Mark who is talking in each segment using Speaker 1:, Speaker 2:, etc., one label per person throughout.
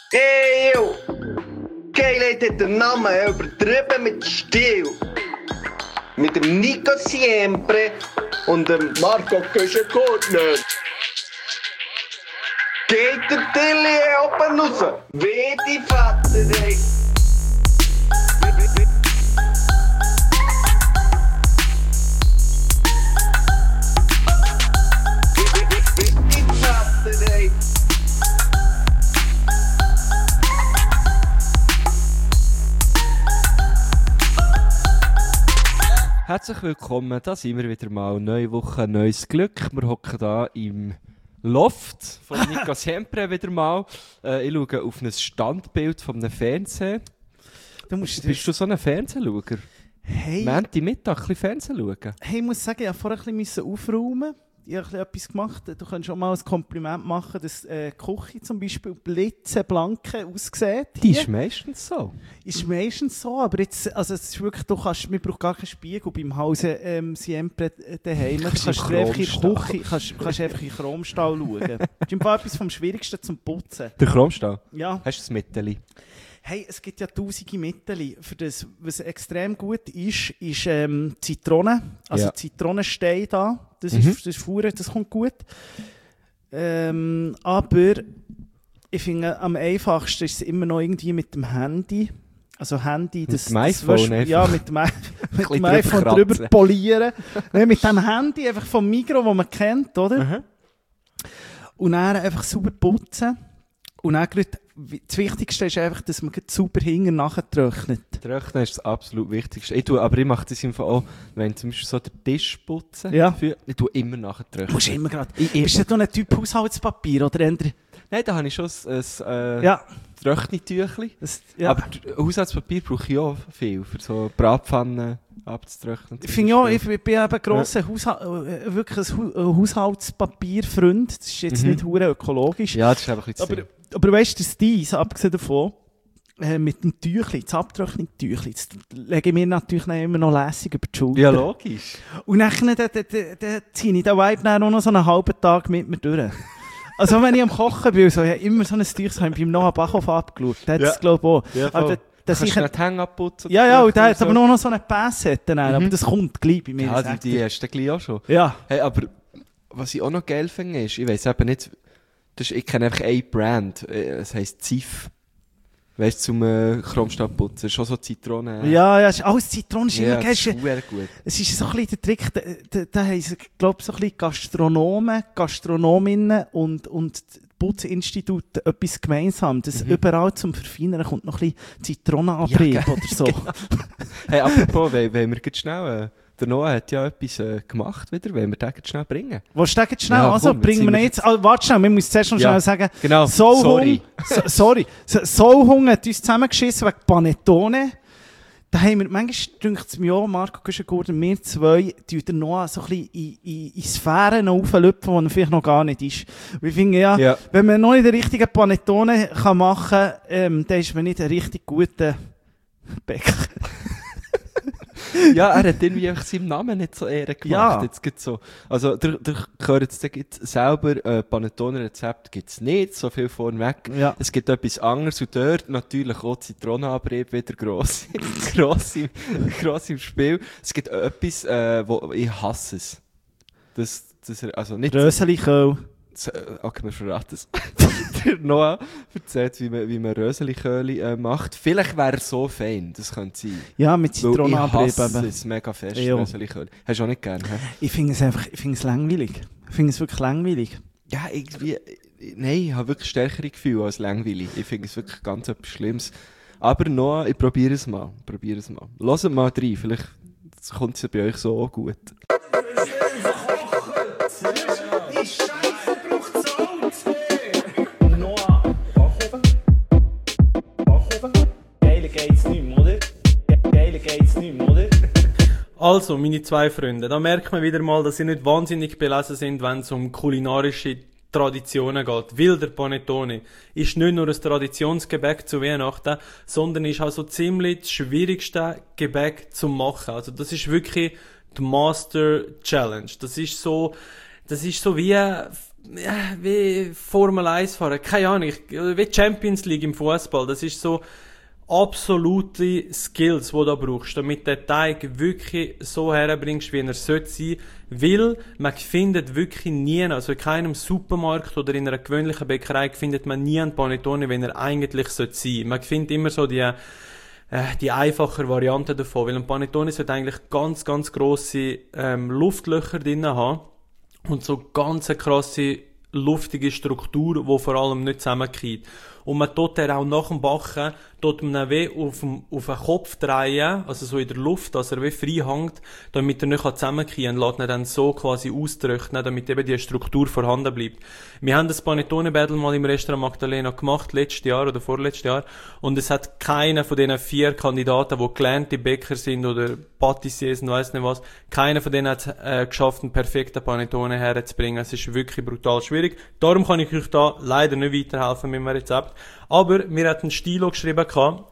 Speaker 1: Hey, yo! Geilheit hat den Namen übertrieben mit Stil. Mit dem Nico Siempre und dem Marco Köschen-Gurtner. Geht der Tilly oben raus, wie die Vater, ey.
Speaker 2: Herzlich willkommen, da sind wir wieder mal. Neue Woche, neues Glück. Wir hocken hier im Loft von Nico Siempre wieder mal. Ich schaue auf ein Standbild von einem Fernsehen. Bist du so ein Fernsehschauer?
Speaker 3: Hey.
Speaker 2: Montagmittag ein bisschen Fernsehen schauen?
Speaker 3: Hey, ich muss sagen, ich musste vorher ein bisschen aufräumen. Ich habe etwas gemacht. Du kannst schon mal ein Kompliment machen, dass die Küche zum Beispiel blitzeblanke aussieht.
Speaker 2: Die ist meistens so.
Speaker 3: Ist meistens so, aber jetzt, also es ist wirklich, man braucht gar keinen Spiegel beim Hause Siempre daheim. Du kannst einfach in die Küche, kannst einfach in den Chromstall schauen. Das ist im Fall etwas vom Schwierigsten zum Putzen.
Speaker 2: Der Chromstall?
Speaker 3: Ja.
Speaker 2: Hast du das Mitteli?
Speaker 3: Hey, es gibt ja tausende Mittel. Für das, was extrem gut ist Zitrone. Also
Speaker 2: ja.
Speaker 3: Zitronenstein da. Das ist Fuhren, das kommt gut. Aber ich finde, am einfachsten ist es immer noch irgendwie mit dem Handy. Also Handy,
Speaker 2: mit dem iPhone einfach.
Speaker 3: Ja, mit dem iPhone drüber polieren. Nein, mit dem Handy einfach vom Migros, das man kennt, oder?
Speaker 2: Mhm.
Speaker 3: Und dann einfach sauber putzen. Und dann das Wichtigste ist einfach, dass man sauber hinten nachher trocknet.
Speaker 2: Trocknen ist das absolut Wichtigste. Ich mache das im Fall auch, wenn zum Beispiel so den Tisch putzen.
Speaker 3: Ja.
Speaker 2: Ich tue immer nachher trocknen.
Speaker 3: Musst immer gerade. Bist du ein Typ Haushaltspapier oder ändern?
Speaker 2: Nein, da habe ich schon ein Trocknetüchli.
Speaker 3: Ja.
Speaker 2: Aber Haushaltspapier brauche ich auch viel, für so Bratpfannen abzutrocknen.
Speaker 3: Ich finde auch, ich bin eben ein grosser wirklich ein Haushaltspapierfreund. Das ist jetzt nicht hure ökologisch.
Speaker 2: Ja, das ist einfach ein bisschen
Speaker 3: aber weißt du, das Dies, abgesehen davon, mit dem Tüchli, das Abtrocknungstüchli, das lege ich mir natürlich immer noch lässig über die Schulter.
Speaker 2: Ja, logisch.
Speaker 3: Und dann ziehe ich den Vibe dann auch noch so einen halben Tag mit mir durch. Also wenn ich am Kochen bin, so, ich habe immer so ein Tüchlein, so, ich beim Noah Bachhoff abgeschaut. Der hat es, glaube ich, auch.
Speaker 2: Ja,
Speaker 3: aber
Speaker 2: kannst du nicht Hänge abputzen?
Speaker 3: Ja, und der hat aber noch so eine Passette, aber das kommt gleich bei mir.
Speaker 2: Ja, die hast du gleich auch schon.
Speaker 3: Ja.
Speaker 2: Hey, aber was ich auch noch geil finde, ist, ich weiss eben nicht, ich kenne einfach eine Brand, es heisst Ziff. Weißt du, zum Chromstallputzen, schon so Zitronen.
Speaker 3: Ja, alles Zitronen ist immer geil.
Speaker 2: Das ist gut.
Speaker 3: Es ist so ein bisschen der Trick, da haben sie, glaube ich, so ein bisschen Gastronomen, Gastronominnen und Putzinstitut etwas gemeinsam. Das überall zum Verfeinern kommt noch ein bisschen Zitronenabrieb oder so.
Speaker 2: Genau. Hey, apropos, wenn wir jetzt schnell, der Noah hat ja etwas gemacht wieder, wenn wir den jetzt schnell bringen.
Speaker 3: Willst du den jetzt schnell?
Speaker 2: Ja,
Speaker 3: also,
Speaker 2: komm,
Speaker 3: bringen wir ihn jetzt. Warte schnell, wir müssen zuerst noch schnell sagen.
Speaker 2: Genau,
Speaker 3: sorry. Soulhung hat uns zusammengeschissen wegen Panettone. Da haben wir, manchmal dünkt es mir auch, Marco Köschen-Gurtner, wir zwei, die den Noah so ein bisschen in Sphären auflöpfen, wo er vielleicht noch gar nicht ist. Und ich finde, ja, wenn man noch nicht den richtigen Panettone machen kann, dann ist man nicht ein richtig guter Bäcker.
Speaker 2: Ja, er hat irgendwie einfach seinem Namen nicht so Ehre gemacht.
Speaker 3: Ja.
Speaker 2: Jetzt gibt's so. Also, der gehört jetzt selber, Panettone-Rezept gibt's nicht, so viel vorneweg.
Speaker 3: Ja.
Speaker 2: Es gibt etwas anderes und dort natürlich auch Zitronenabrieb wieder gross im Spiel. Es gibt etwas, wo ich hasse es. Also nicht...
Speaker 3: Röseliköl.
Speaker 2: Okay, wir verraten es. Der Noah erzählt, wie man Röseliköli macht. Vielleicht wäre er so fein, das könnte sein.
Speaker 3: Ja, mit Zitronenabrieb.
Speaker 2: Ich hasse es mega fest, Röseliköli. Hast du auch nicht gerne?
Speaker 3: Ich finde es langweilig. Ich finde es wirklich langweilig.
Speaker 2: Ja, irgendwie... Nein, ich habe wirklich stärkere Gefühle als langweilig. Ich finde es wirklich ganz etwas Schlimmes. Aber Noah, ich probiere es mal. Hört mal rein, vielleicht kommt es ja bei euch so auch gut.
Speaker 4: Also, meine zwei Freunde, da merkt man wieder mal, dass sie nicht wahnsinnig belesen sind, wenn es um kulinarische Traditionen geht. Weil der Panettone ist nicht nur ein Traditionsgebäck zu Weihnachten, sondern ist auch so ziemlich das schwierigste Gebäck zu machen. Also das ist wirklich die Master Challenge. Das ist so wie wie Formel 1 fahren, keine Ahnung, wie Champions League im Fußball. Das ist so absolute Skills, die du da brauchst, damit der Teig wirklich so herbringst, wie er sollte sein, weil man findet wirklich nie, also in keinem Supermarkt oder in einer gewöhnlichen Bäckerei findet man nie einen Panettone, wenn er eigentlich sein sollte. Man findet immer so die einfache Variante davon, weil ein Panettone sollte eigentlich ganz, ganz grosse Luftlöcher drin haben und so ganz eine krasse luftige Struktur, die vor allem nicht zusammenkommt. Und man tut er auch nach dem Backen, tut man ihn wie auf den Kopf drehen, also so in der Luft, dass er wie frei hängt, damit er nicht zusammenkommen kann, lässt ihn dann so quasi austrocknen, damit eben die Struktur vorhanden bleibt. Wir haben das Panettone-Battle mal im Restaurant Magdalena gemacht, letztes Jahr oder vorletztes Jahr, und es hat keiner von diesen 4 Kandidaten, die gelernte Bäcker sind oder Patissiers und weiss nicht was, keiner von denen hat geschafft, einen perfekten Panettone herzubringen. Es ist wirklich brutal schwierig. Darum kann ich euch da leider nicht weiterhelfen mit dem Rezept. Aber mir hat ein Stilo geschrieben,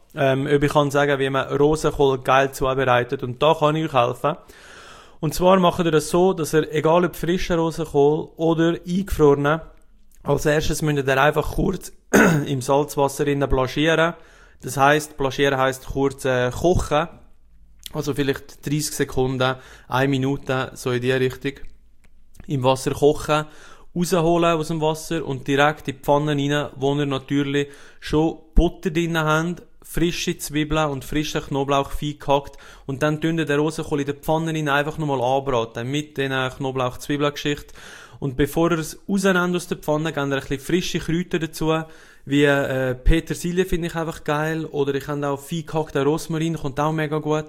Speaker 4: ob ich kann sagen, wie man Rosenkohl geil zubereitet. Und da kann ich euch helfen. Und zwar macht ihr das so, dass ihr, egal ob frischen Rosenkohl oder eingefrorenen, als erstes müsst ihr einfach kurz im Salzwasser blanchieren. Das heisst, blanchieren heisst kurz kochen. Also vielleicht 30 Sekunden, 1 Minute, so in die Richtung. Im Wasser kochen. Rausholen aus dem Wasser und direkt in die Pfanne rein, wo ihr natürlich schon Butter drin habt, frische Zwiebeln und frischen Knoblauch fein gehackt und dann tun den Rosenkohl in der Pfanne rein einfach nochmal anbraten mit den Knoblauch-Zwiebeln-Geschichte. Und bevor ihr es rausnehmt aus der Pfanne, gebt ihr ein bisschen frische Kräuter dazu, wie Petersilie finde ich einfach geil, oder ich habe auch fein gehackten Rosmarin, kommt auch mega gut.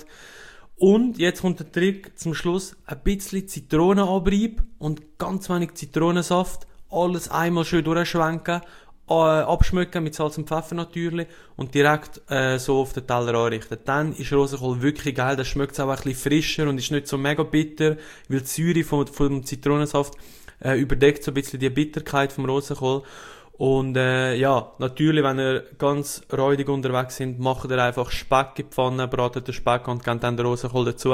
Speaker 4: Und jetzt kommt der Trick zum Schluss, ein bisschen Zitronenabrieb und ganz wenig Zitronensaft, alles einmal schön durchschwenken, abschmecken mit Salz und Pfeffer natürlich und direkt so auf den Teller anrichten. Dann ist Rosenkohl wirklich geil, das schmeckt auch ein bisschen frischer und ist nicht so mega bitter, weil die Säure vom Zitronensaft überdeckt so ein bisschen die Bitterkeit vom Rosenkohl. Und ja, natürlich, wenn ihr ganz räudig unterwegs sind, macht ihr einfach Speck in die Pfanne, bratet den Speck und gebt dann den Rosenkohl dazu.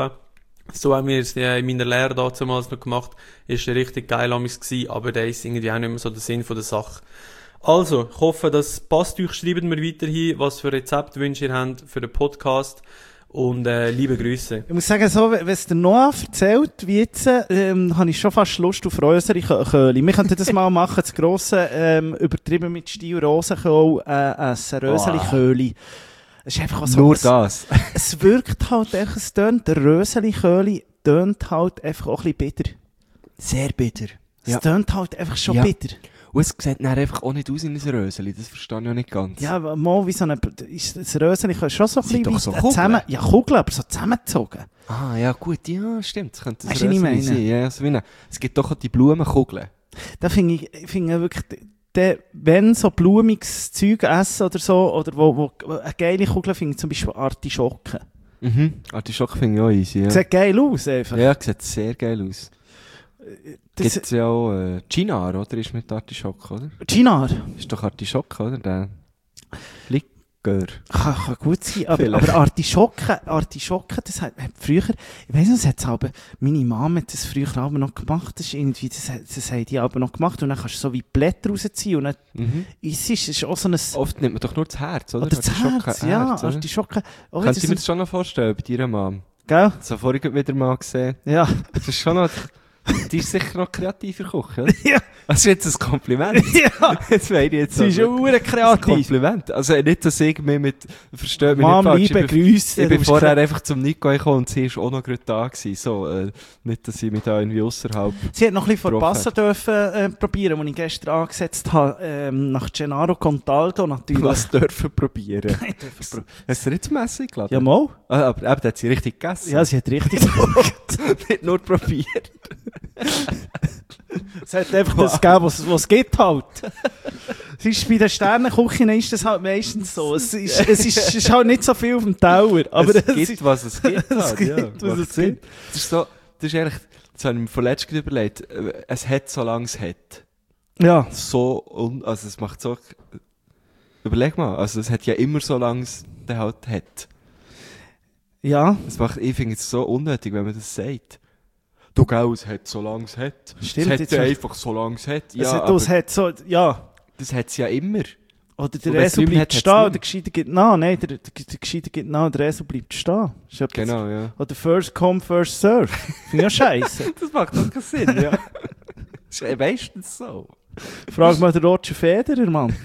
Speaker 4: So haben wir es in meiner Lehre damals noch gemacht. Ist richtig geil gewesen, aber der ist irgendwie auch nicht mehr so der Sinn von der Sache. Also, ich hoffe, das passt euch. Schreibt mir weiterhin, was für Rezeptwünsche ihr habt für den Podcast. Und liebe Grüße.
Speaker 3: Ich muss sagen, so, wenn es der Noah erzählt, wie jetzt, habe ich schon fast Lust auf Röseli-Köhli. Wir könnten das mal machen, das grosse, übertrieben mit Stil Rosenkohl, essen, Röseli-Köhli. Es ist einfach so.
Speaker 2: Nur das.
Speaker 3: Es wirkt halt einfach, es tönt, der Röseli-Köhli tönt halt einfach auch ein bisschen bitter.
Speaker 2: Sehr bitter.
Speaker 3: Es tönt halt einfach schon bitter.
Speaker 2: Und es sieht dann einfach auch nicht aus in ein Röseli, das verstehe ich auch nicht ganz.
Speaker 3: Ja, mal wie so ein, das Röseli kann schon so ein bisschen
Speaker 2: doch so Kugeln?
Speaker 3: Ja, Kugeln, aber so zusammengezogen.
Speaker 2: Ah, ja gut, ja, stimmt, das könnte
Speaker 3: Weißt
Speaker 2: ein
Speaker 3: du, was ich
Speaker 2: Röseli sein. Ja, so wie es gibt doch auch die Blumenkugeln.
Speaker 3: Da finde ich wirklich, wenn so blumiges Zeug essen oder so, oder wo eine geile Kugel finde ich zum Beispiel Artischocken.
Speaker 2: Artischocke finde ich auch easy, ja.
Speaker 3: Sieht geil aus, einfach.
Speaker 2: Ja, sieht sehr geil aus. Gibt es ja auch Chinar, oder? Ist mit Artischocke, oder?
Speaker 3: Chinar?
Speaker 2: Ist doch Artischocke, oder? Der Likör.
Speaker 3: Kann gut sein, aber Artischocke, das hat früher, ich weiss nicht, das hat aber, meine Mama hat das früher aber noch gemacht, das ist irgendwie, das haben die aber noch gemacht und dann kannst du so wie Blätter rausziehen und dann es ist auch so ein...
Speaker 2: Oft nimmt man doch nur das Herz, oder?
Speaker 3: Oder das Herz, ja,
Speaker 2: oder?
Speaker 3: Artischocke. Oh,
Speaker 2: kannst du mir das schon noch vorstellen, bei deiner Mom?
Speaker 3: Gell?
Speaker 2: Das habe ich vorhin wieder mal gesehen.
Speaker 3: Ja.
Speaker 2: Das ist schon noch... Die ist sicher noch kreativer Koch, oder?
Speaker 3: Ja.
Speaker 2: Das ist jetzt ein Kompliment.
Speaker 3: Ja.
Speaker 2: Das wäre jetzt
Speaker 3: Sie ist schon kreativ.
Speaker 2: Ein Kompliment. Also nicht, dass ich mich versteht mich
Speaker 3: Mom,
Speaker 2: nicht falsch.
Speaker 3: liebe Grüße.
Speaker 2: Ich bin vorher einfach zum Nico gekommen und sie ist auch noch gerade da gewesen. So, nicht, dass ich mich da irgendwie ausserhalb...
Speaker 3: Sie hat noch ein bisschen verpassen dürfen probieren, als ich gestern angesetzt habe, nach Gennaro Contaldo natürlich.
Speaker 2: Was dürfen probieren? Hast du nicht zum Essen eingeladen?
Speaker 3: Ja, mal.
Speaker 2: Aber da hat sie richtig gegessen.
Speaker 3: Ja, sie hat richtig
Speaker 2: nicht nur probiert.
Speaker 3: Es hat einfach das gegeben, was es gibt halt. Es ist bei den Sternenküchen ist das halt meistens so. Es ist halt nicht so viel auf dem Teller. Aber
Speaker 2: es gibt, was es gibt.
Speaker 3: Es gibt, was es gibt.
Speaker 2: Das ist so, das ist ehrlich, das habe ich mir vorletzt überlegt. Es hat, solange es hat.
Speaker 3: Ja.
Speaker 2: Also es macht so, überleg mal, also es hat ja immer so lange es der halt hat.
Speaker 3: Ja.
Speaker 2: Ich finde es so unnötig, wenn man das sagt. Du, gell, es hat, solange es hat.
Speaker 3: Stimmt,
Speaker 2: es hat
Speaker 3: jetzt
Speaker 2: ja
Speaker 3: hast-
Speaker 2: einfach, solange es hat.
Speaker 3: Ja,
Speaker 2: Ja,
Speaker 3: das
Speaker 2: aber
Speaker 3: hat so, ja.
Speaker 2: das hat es ja immer.
Speaker 3: Oder der
Speaker 2: Und wenn's
Speaker 3: Resu
Speaker 2: nicht mehr
Speaker 3: bleibt
Speaker 2: hat,
Speaker 3: stehen,
Speaker 2: hat's
Speaker 3: oder der Gescheiter geht nach. Nein, der Gescheiter geht nach, der Resu bleibt stehen. Ist etwas-
Speaker 2: Genau, ja.
Speaker 3: Oder First Come, First Serve. Finde ich ja scheiße.
Speaker 2: Das macht doch keinen Sinn, ja. Das ist meistens so.
Speaker 3: Frag mal den Roger Federer, Mann.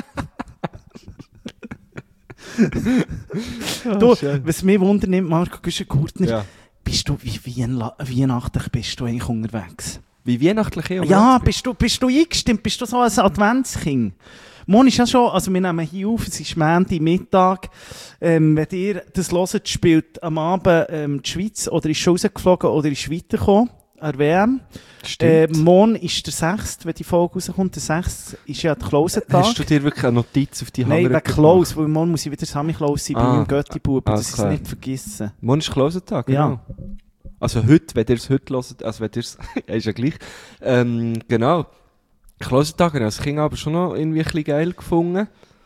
Speaker 3: Du,
Speaker 2: schön.
Speaker 3: was mich wundernimmt, Marco Güschen-Gurtner,
Speaker 2: Ja.
Speaker 3: bist du wie weihnachtlich bist du eigentlich unterwegs?
Speaker 2: Wie weihnachtlich hier
Speaker 3: Ja, bist du eingestimmt? Bist du so ein Adventskind? Morgen ist ja schon, also wir nehmen hier auf, es ist Montag Mittag. Wenn ihr das hört, spielt am Abend die Schweiz oder ist schon rausgeflogen oder ist weitergekommen, an der WM.
Speaker 2: Stimmt.
Speaker 3: Morgen ist der 6., wenn die Folge rauskommt. Der 6. ist ja der Close-Tag.
Speaker 2: Hast du dir wirklich eine Notiz auf die
Speaker 3: Nein,
Speaker 2: Hammer
Speaker 3: wegen Close, weil morgen muss ich wieder Sammy Close sein bei
Speaker 2: Ah.
Speaker 3: meinem Götti-Bub,
Speaker 2: Alles
Speaker 3: dass ich es
Speaker 2: klar.
Speaker 3: nicht vergesse.
Speaker 2: Morgen ist Closing-Tag, genau.
Speaker 3: Ja.
Speaker 2: Also heute, wenn ihr es heute hört, also wenn ihr es, ja, ist ja gleich. Genau. Closing-Tag, habe ich als Kind aber schon noch irgendwie ein bisschen geil gefunden.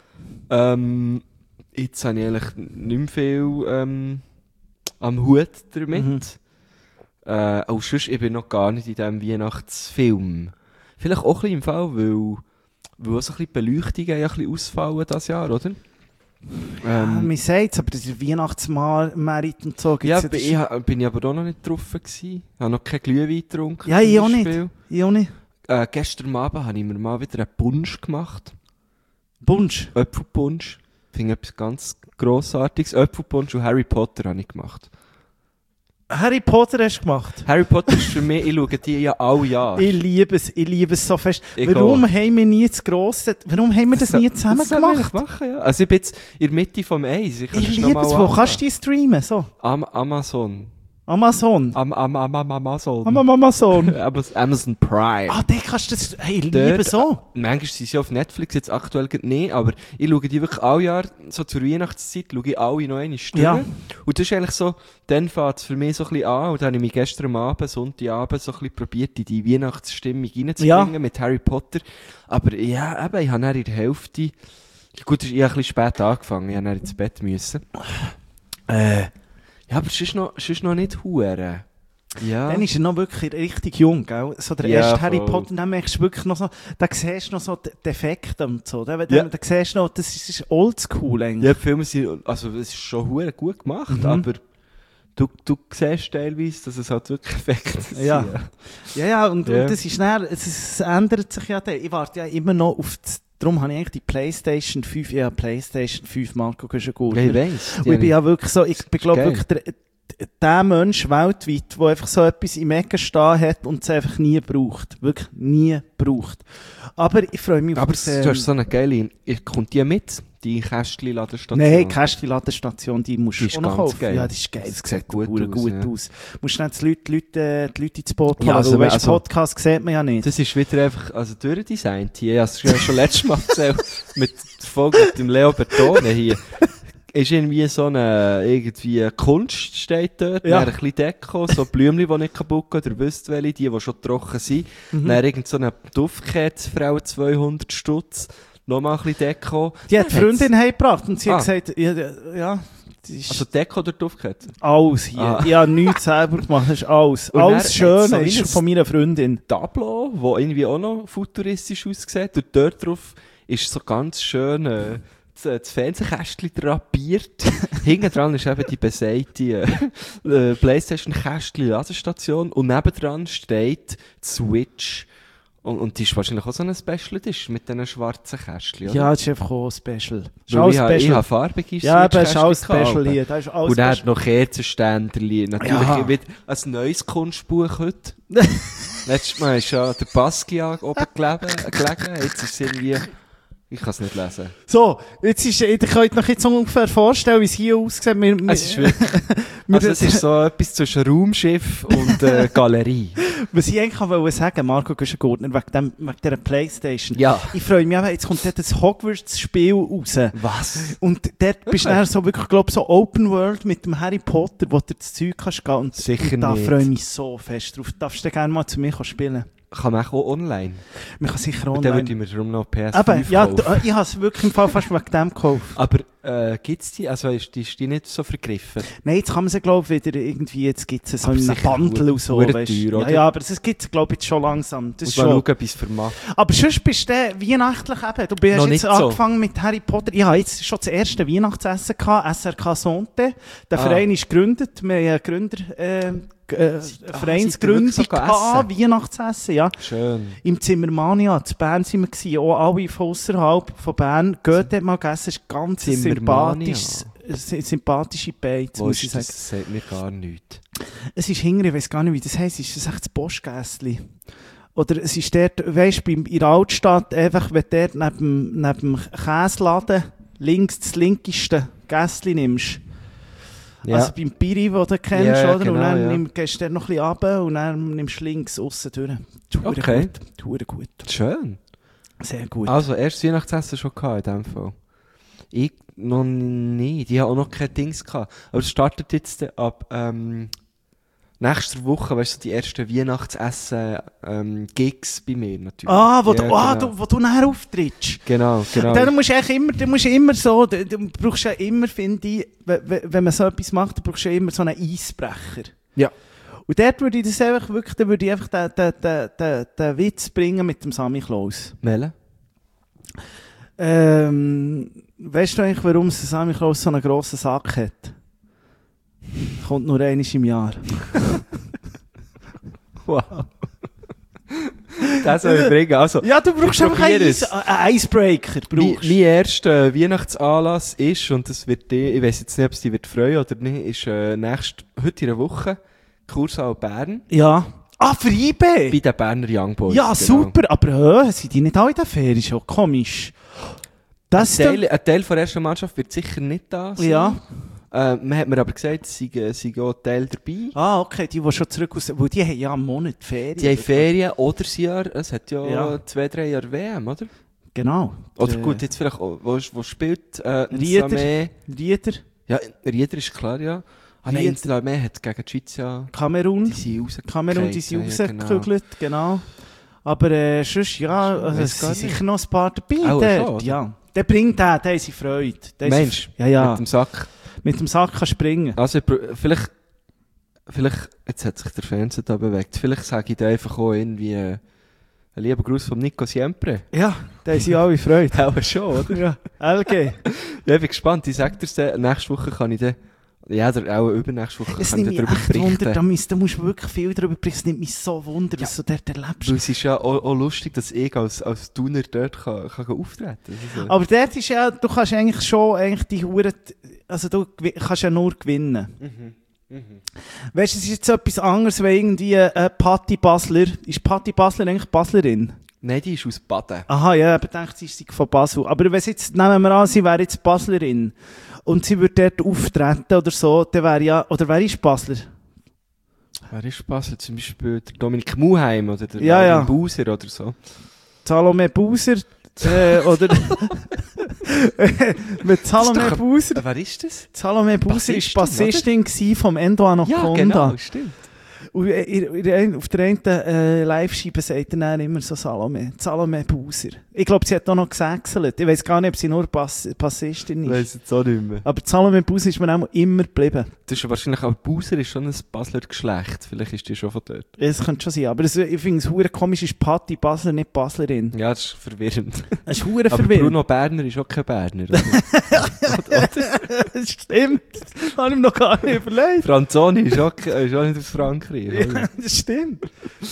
Speaker 2: Jetzt habe ich eigentlich nicht mehr viel am Hut damit.
Speaker 3: Mhm.
Speaker 2: Auch sonst, ich bin noch gar nicht in diesem Weihnachtsfilm. Vielleicht auch ein bisschen im Fall, weil auch so ein bisschen die Beleuchtungen ja ein bisschen ausfallen dieses Jahr, oder?
Speaker 3: Man sagt es, aber das ist Weihnachtsmerit und so.
Speaker 2: Ja,
Speaker 3: gibt's
Speaker 2: bin ich aber auch noch nicht drauf gewesen. Ich habe noch keinen Glühwein getrunken.
Speaker 3: Ja,
Speaker 2: zum
Speaker 3: ich auch nicht.
Speaker 2: Beispiel.
Speaker 3: Ich auch nicht.
Speaker 2: Gestern Abend habe ich mir mal wieder einen Punsch gemacht.
Speaker 3: Bunsch.
Speaker 2: Äpfelpunsch. Ich finde etwas ganz Grossartiges. Äpfelpunsch und Harry Potter habe ich gemacht.
Speaker 3: Harry Potter hast du gemacht.
Speaker 2: Harry Potter ist für mich, ich schaue die ja alle Jahre.
Speaker 3: Ich liebe es so fest.
Speaker 2: Ich
Speaker 3: Warum
Speaker 2: auch.
Speaker 3: haben wir nie das Grosse, warum haben wir das nie zusammen
Speaker 2: das soll ich
Speaker 3: gemacht?
Speaker 2: machen, ja. Also ich bin jetzt in der Mitte vom Eis. Ich,
Speaker 3: Ich liebe es. Wo kannst du die streamen? So.
Speaker 2: Amazon.
Speaker 3: Amazon.
Speaker 2: Amazon.
Speaker 3: Amazon.
Speaker 2: Amazon Prime.
Speaker 3: Ah, der kannst du das, hey, ich
Speaker 2: Dort-
Speaker 3: liebe so.
Speaker 2: Manchmal sind sie auf Netflix, jetzt aktuell gerade nicht, aber ich schaue die wirklich alle Jahre, so zur Weihnachtszeit, schaue ich alle noch eine Stunde.
Speaker 3: Ja.
Speaker 2: Und das ist eigentlich so, dann fängt es für mich so ein bisschen an, und dann habe ich mich gestern am Abend, Sonntagabend, so ein bisschen probiert, in die Weihnachtsstimmung reinzubringen
Speaker 3: Ja.
Speaker 2: mit Harry Potter. Aber ja, eben, ich habe dann in der Hälfte, gut, ich habe ein bisschen spät angefangen, ich habe dann ins Bett müssen. Ja, aber es ist noch nicht hure. Ja.
Speaker 3: Dann ist er noch wirklich richtig jung, gell? So der
Speaker 2: Ja,
Speaker 3: erste Harry
Speaker 2: voll.
Speaker 3: Potter, dann merkst du wirklich noch so, da siehst du noch so Defekte und so. Da
Speaker 2: Ja.
Speaker 3: siehst du noch, das ist oldschool eigentlich.
Speaker 2: Ja, die Filme sind, also es ist schon hure gut gemacht, aber du siehst teilweise, dass es halt wirklich Effekte sind.
Speaker 3: Ja. Ja, und
Speaker 2: Ja.
Speaker 3: das ist dann, es ändert sich ja dann. Ich warte ja immer noch auf das, darum habe ich eigentlich die PlayStation 5, ja, PlayStation 5, Marco Güschen-Gurtner.
Speaker 2: Ja, ich weiss.
Speaker 3: Und ich bin ja wirklich so, ich bin glaube
Speaker 2: geil.
Speaker 3: wirklich der Mensch weltweit, der einfach so etwas im Ecken stehen hat und es einfach nie braucht. Wirklich nie braucht. Aber ich freue mich
Speaker 2: Aber
Speaker 3: auf
Speaker 2: du hast so eine geile, kommt die mit, die Kästchen-Ladestation?
Speaker 3: Nein, die Kästchen-Ladestation, die musst
Speaker 2: Die
Speaker 3: du
Speaker 2: ist
Speaker 3: auch noch
Speaker 2: ganz
Speaker 3: kaufen.
Speaker 2: geil.
Speaker 3: Ja, die ist geil.
Speaker 2: Das
Speaker 3: Das
Speaker 2: sieht
Speaker 3: sieht
Speaker 2: gut
Speaker 3: gut,
Speaker 2: aus,
Speaker 3: gut
Speaker 2: ja.
Speaker 3: aus. Musst schnell die Leute ins Boot holen.
Speaker 2: Ja,
Speaker 3: Also,
Speaker 2: also,
Speaker 3: weißt,
Speaker 2: also-
Speaker 3: Podcast sieht man ja nicht.
Speaker 2: Das ist wieder einfach, also durchdesignt hier. Ich habe es ja schon letztes Mal erzählt, mit der Folge mit dem Leo Bertone hier. Ist irgendwie so irgendwie Kunst steht dort,
Speaker 3: Ja.
Speaker 2: dann ein bisschen Deko, so Blümchen, die nicht kaputt gehen, ihr wisst welche, die schon trocken sind. Dann irgend so eine Duftkerzfrau, 200 Stutz, nochmal ein bisschen Deko.
Speaker 3: Die hat die Freundin heimgebracht und sie
Speaker 2: Ah.
Speaker 3: hat gesagt, ja, das ist
Speaker 2: Also Deko oder Duftkerze?
Speaker 3: alles hier.
Speaker 2: Ah.
Speaker 3: Ich habe nichts selber gemacht, das ist alles.
Speaker 2: Und
Speaker 3: Alles
Speaker 2: dann
Speaker 3: Schöne
Speaker 2: hat's so
Speaker 3: ist
Speaker 2: wie ein-
Speaker 3: von meiner Freundin.
Speaker 2: Tableau, wo irgendwie auch noch futuristisch aussieht. Und dort drauf ist so ganz schön das Fernsehkästchen drapiert. Hinten dran ist eben die besagte PlayStation-Kästchen-Ladestation. Und nebendran steht die Switch. Und die ist wahrscheinlich auch so ein Special Edition mit diesen schwarzen Kästchen, oder?
Speaker 3: Ja, das ist einfach auch special. Das ist
Speaker 2: Weil
Speaker 3: alles
Speaker 2: ich habe
Speaker 3: special.
Speaker 2: farbige
Speaker 3: Ja, aber das ist alles
Speaker 2: Switch-Kästchen
Speaker 3: special
Speaker 2: gehabt.
Speaker 3: hier. Das ist alles
Speaker 2: Und dann
Speaker 3: special.
Speaker 2: noch Kerzenständerli. Natürlich
Speaker 3: Ja.
Speaker 2: wieder ein neues Kunstbuch heute. Letztes Mal ist ja der Basquiat oben gelegen. Jetzt ist es irgendwie... Ich kann es nicht lesen.
Speaker 3: So, jetzt ist, ihr könnt euch jetzt ungefähr vorstellen, wie es hier aussieht.
Speaker 2: Es ist wirklich... Also es ist so etwas zwischen Raumschiff und Galerie.
Speaker 3: Was ich eigentlich wollte sagen, Marco Güschen-Gurtner, wegen dieser Playstation.
Speaker 2: Ja.
Speaker 3: Ich freue mich auch, jetzt kommt dort das Hogwarts-Spiel raus.
Speaker 2: Was?
Speaker 3: Und dort bist du dann so wirklich, glaube so Open World mit dem Harry Potter, wo du das Zeug kannst gehen. Und
Speaker 2: Sicher
Speaker 3: da
Speaker 2: nicht.
Speaker 3: freue ich mich so fest drauf. Darfst du gerne mal zu mir spielen?
Speaker 2: Kann man auch online.
Speaker 3: Man kann sicher
Speaker 2: Und dann
Speaker 3: online.
Speaker 2: würde ich mir darum noch PS5
Speaker 3: Aber, ja,
Speaker 2: kaufen.
Speaker 3: ich habe es wirklich im Fall fast wegen dem gekauft.
Speaker 2: Aber Gibt's die? Also ist die nicht so vergriffen?
Speaker 3: Nein, jetzt kann man sie, glaube ich, wieder irgendwie, jetzt gibt es so
Speaker 2: Aber
Speaker 3: einen
Speaker 2: sicher
Speaker 3: Bundle und so,
Speaker 2: hure
Speaker 3: weißt
Speaker 2: teuer,
Speaker 3: du.
Speaker 2: oder?
Speaker 3: Ja, aber es gibt es, glaube ich, jetzt schon langsam. Das
Speaker 2: Muss
Speaker 3: ist
Speaker 2: man
Speaker 3: schon.
Speaker 2: schauen, bis vermacht.
Speaker 3: Aber sonst bist du weihnachtlich eben. Du hast
Speaker 2: Noch
Speaker 3: jetzt
Speaker 2: nicht so.
Speaker 3: angefangen mit Harry Potter. Ich hatte jetzt schon das erste Weihnachtsessen gehabt, SRK Sonte. Der Verein ist gegründet. Wir haben einen Vereinsgründung
Speaker 2: seid ihr wirklich so
Speaker 3: gehabt, Weihnachtsessen, ja.
Speaker 2: Schön.
Speaker 3: Im Zimmermania, in Bern sind wir gewesen, auch alle von ausserhalb von Bern. Geht dort mal essen, ist ganz
Speaker 2: Zimmermania.
Speaker 3: sympathische Beiz,
Speaker 2: Wo
Speaker 3: muss
Speaker 2: ist
Speaker 3: ich
Speaker 2: das?
Speaker 3: sagen.
Speaker 2: Das sagt mir gar nichts.
Speaker 3: Es ist hinter, ich weiss gar nicht, wie das heisst. Ist das echt das Postgässli? Oder es ist dort, weisst du, in der Altstadt, einfach, wenn du dort neben dem Käseladen links das linkeste Gässli nimmst.
Speaker 2: Ja.
Speaker 3: Also beim Piri, den du kennst,
Speaker 2: Ja,
Speaker 3: oder?
Speaker 2: genau,
Speaker 3: Und dann
Speaker 2: ja.
Speaker 3: gehst du dort noch ein bisschen runter und dann nimmst du links aussen durch.
Speaker 2: Okay.
Speaker 3: Hure gut.
Speaker 2: Schön.
Speaker 3: Sehr gut.
Speaker 2: Also, erstes Weihnachtsessen schon gehabt in dem Fall. Ich noch nicht. Ich habe auch noch kein Dings gehabt. Aber es startet jetzt ab nächster Woche, weißt du, die ersten Weihnachtsessen-Gigs bei mir natürlich.
Speaker 3: Wo
Speaker 2: Ja,
Speaker 3: du nachher auftrittst.
Speaker 2: Genau.
Speaker 3: Dann musst du eigentlich immer so, du brauchst ja immer, finde ich, wenn man so etwas macht, du brauchst ja immer so einen Eisbrecher.
Speaker 2: Ja.
Speaker 3: Und dort würde ich das einfach wirklich, dann würde ich einfach den Witz bringen mit dem Sammy Klaus.
Speaker 2: Melle?
Speaker 3: Weißt du eigentlich, warum der Sammy Klaus so einen grossen Sack hat? Kommt nur einmal im Jahr.
Speaker 2: Wow. Das soll ich bringen. Also,
Speaker 3: Ja, du brauchst
Speaker 2: ich
Speaker 3: einfach einen
Speaker 2: probiere es.
Speaker 3: Icebreaker.
Speaker 2: mein erster Weihnachtsanlass ist, und das wird die, ich weiss jetzt nicht, ob es die wird freuen oder nicht, ist heute in einer Woche Kursaal Bern
Speaker 3: Ja. Für IB?
Speaker 2: bei den Berner Young Boys.
Speaker 3: Ja,
Speaker 2: genau.
Speaker 3: super, aber sind die nicht alle in der Ferien schon? Komisch. Das
Speaker 2: Ein Teil der ersten Mannschaft wird sicher nicht da sein.
Speaker 3: Ja.
Speaker 2: Man hat mir aber gesagt, es sei auch ein Teil dabei.
Speaker 3: Okay, die schon zurück aus... Weil die haben ja einen Monat Ferien.
Speaker 2: Die haben Ferien oder das Jahr, es hat ja,
Speaker 3: Ja.
Speaker 2: 2-3 Jahre WM, oder?
Speaker 3: Genau.
Speaker 2: Oder gut, jetzt vielleicht auch, wo spielt
Speaker 3: Rieder.
Speaker 2: Nsamé?
Speaker 3: Rieder,
Speaker 2: Ja, Rieder ist klar, ja. Nein, Nsamé hat gegen die Schweiz ja...
Speaker 3: Kamerun.
Speaker 2: Die sind rausgekriegt.
Speaker 3: Kamerun, die sind
Speaker 2: ja,
Speaker 3: rausgekügelt, genau. Aber sonst, ja,
Speaker 2: Ich weiss
Speaker 3: es
Speaker 2: gar
Speaker 3: sind
Speaker 2: nicht.
Speaker 3: sicher noch ein paar dabei.
Speaker 2: Auch
Speaker 3: dort,
Speaker 2: schon, oder?
Speaker 3: ja. Der bringt den, der ist Freude. Der ist-
Speaker 2: Mensch,
Speaker 3: Ja.
Speaker 2: mit dem Sack.
Speaker 3: Mit dem Sack kann springen.
Speaker 2: Also, vielleicht, jetzt hat sich der Fernseher da bewegt. Vielleicht sage ich da einfach auch irgendwie einen lieben Gruß von Nico Siempre.
Speaker 3: Ja, der sind alle Freude.
Speaker 2: Auch schon, oder?
Speaker 3: Ja, LG.
Speaker 2: Ja, ich bin gespannt. Ich sage dir das, nächste Woche kann ich dann, ja, auch übernächste Woche
Speaker 3: Es
Speaker 2: kann ich
Speaker 3: nimmt mich
Speaker 2: darüber
Speaker 3: echt Wunder,
Speaker 2: berichten.
Speaker 3: da musst du wirklich viel darüber berichten. Es nimmt mich so Wunder, was du dort erlebst.
Speaker 2: Weil es ist ja auch lustig, dass ich als Tuner dort kann auftreten kann.
Speaker 3: Aber dort ist ja, du kannst eigentlich schon die Hure, also du kannst ja nur gewinnen. Weißt du, es ist jetzt etwas anderes, wenn irgendwie Patti Basler, ist Patti Basler eigentlich Baslerin?
Speaker 2: Nein, die ist aus Baden.
Speaker 3: Aha, ja, ich dachte, sie ist von Basel. Aber wenn sie jetzt, nehmen wir an, sie wäre jetzt Baslerin und sie würde dort auftreten oder so, dann wäre ja, oder wer ist Basler?
Speaker 2: Wer ist Basel? Zum Beispiel der Dominik Muheim oder der
Speaker 3: Ja, ja.
Speaker 2: Buser oder so.
Speaker 3: Salome Buser, oder mit Salome
Speaker 2: Das ist doch
Speaker 3: Buser.
Speaker 2: Wer ist das?
Speaker 3: Salome Buser war
Speaker 2: Bassistin,
Speaker 3: Bassistin vom Endo Anaconda.
Speaker 2: Ja, genau, stimmt.
Speaker 3: Und auf der einen Live-Scheibe sagt er dann immer so Salome Buser. Ich glaube, sie hat auch noch gesächselt. Ich weiß gar nicht, ob sie nur Bassistin
Speaker 2: Ich
Speaker 3: ist.
Speaker 2: weiss jetzt auch nicht mehr.
Speaker 3: Aber Salome Buser ist mir auch immer geblieben.
Speaker 2: Das ist wahrscheinlich auch Buser ist schon ein Basler Geschlecht. Vielleicht ist die schon von dort.
Speaker 3: Das könnte schon sein. Aber ich finde es hure komisch, ist Patti Basler nicht Baslerin.
Speaker 2: Ja, das ist verwirrend.
Speaker 3: Das ist hure
Speaker 2: Aber
Speaker 3: verwirrend.
Speaker 2: Bruno Berner ist auch kein Berner. Oder?
Speaker 3: Das stimmt. Das habe ich mir noch gar nicht überlegt.
Speaker 2: Franzoni ist auch nicht aus Frankreich. Oder?
Speaker 3: Ja, das stimmt.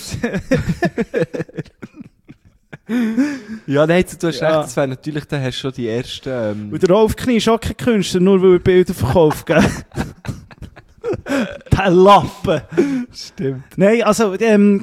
Speaker 2: Ja, nein, du hast
Speaker 3: Ja.
Speaker 2: recht. Das wäre natürlich, da hast du schon die ersten...
Speaker 3: Und der Rolf Knie ist auch kein Künstler, nur weil er Bilder verkauft, gell? Der Lappen.
Speaker 2: Stimmt.
Speaker 3: Nein, also,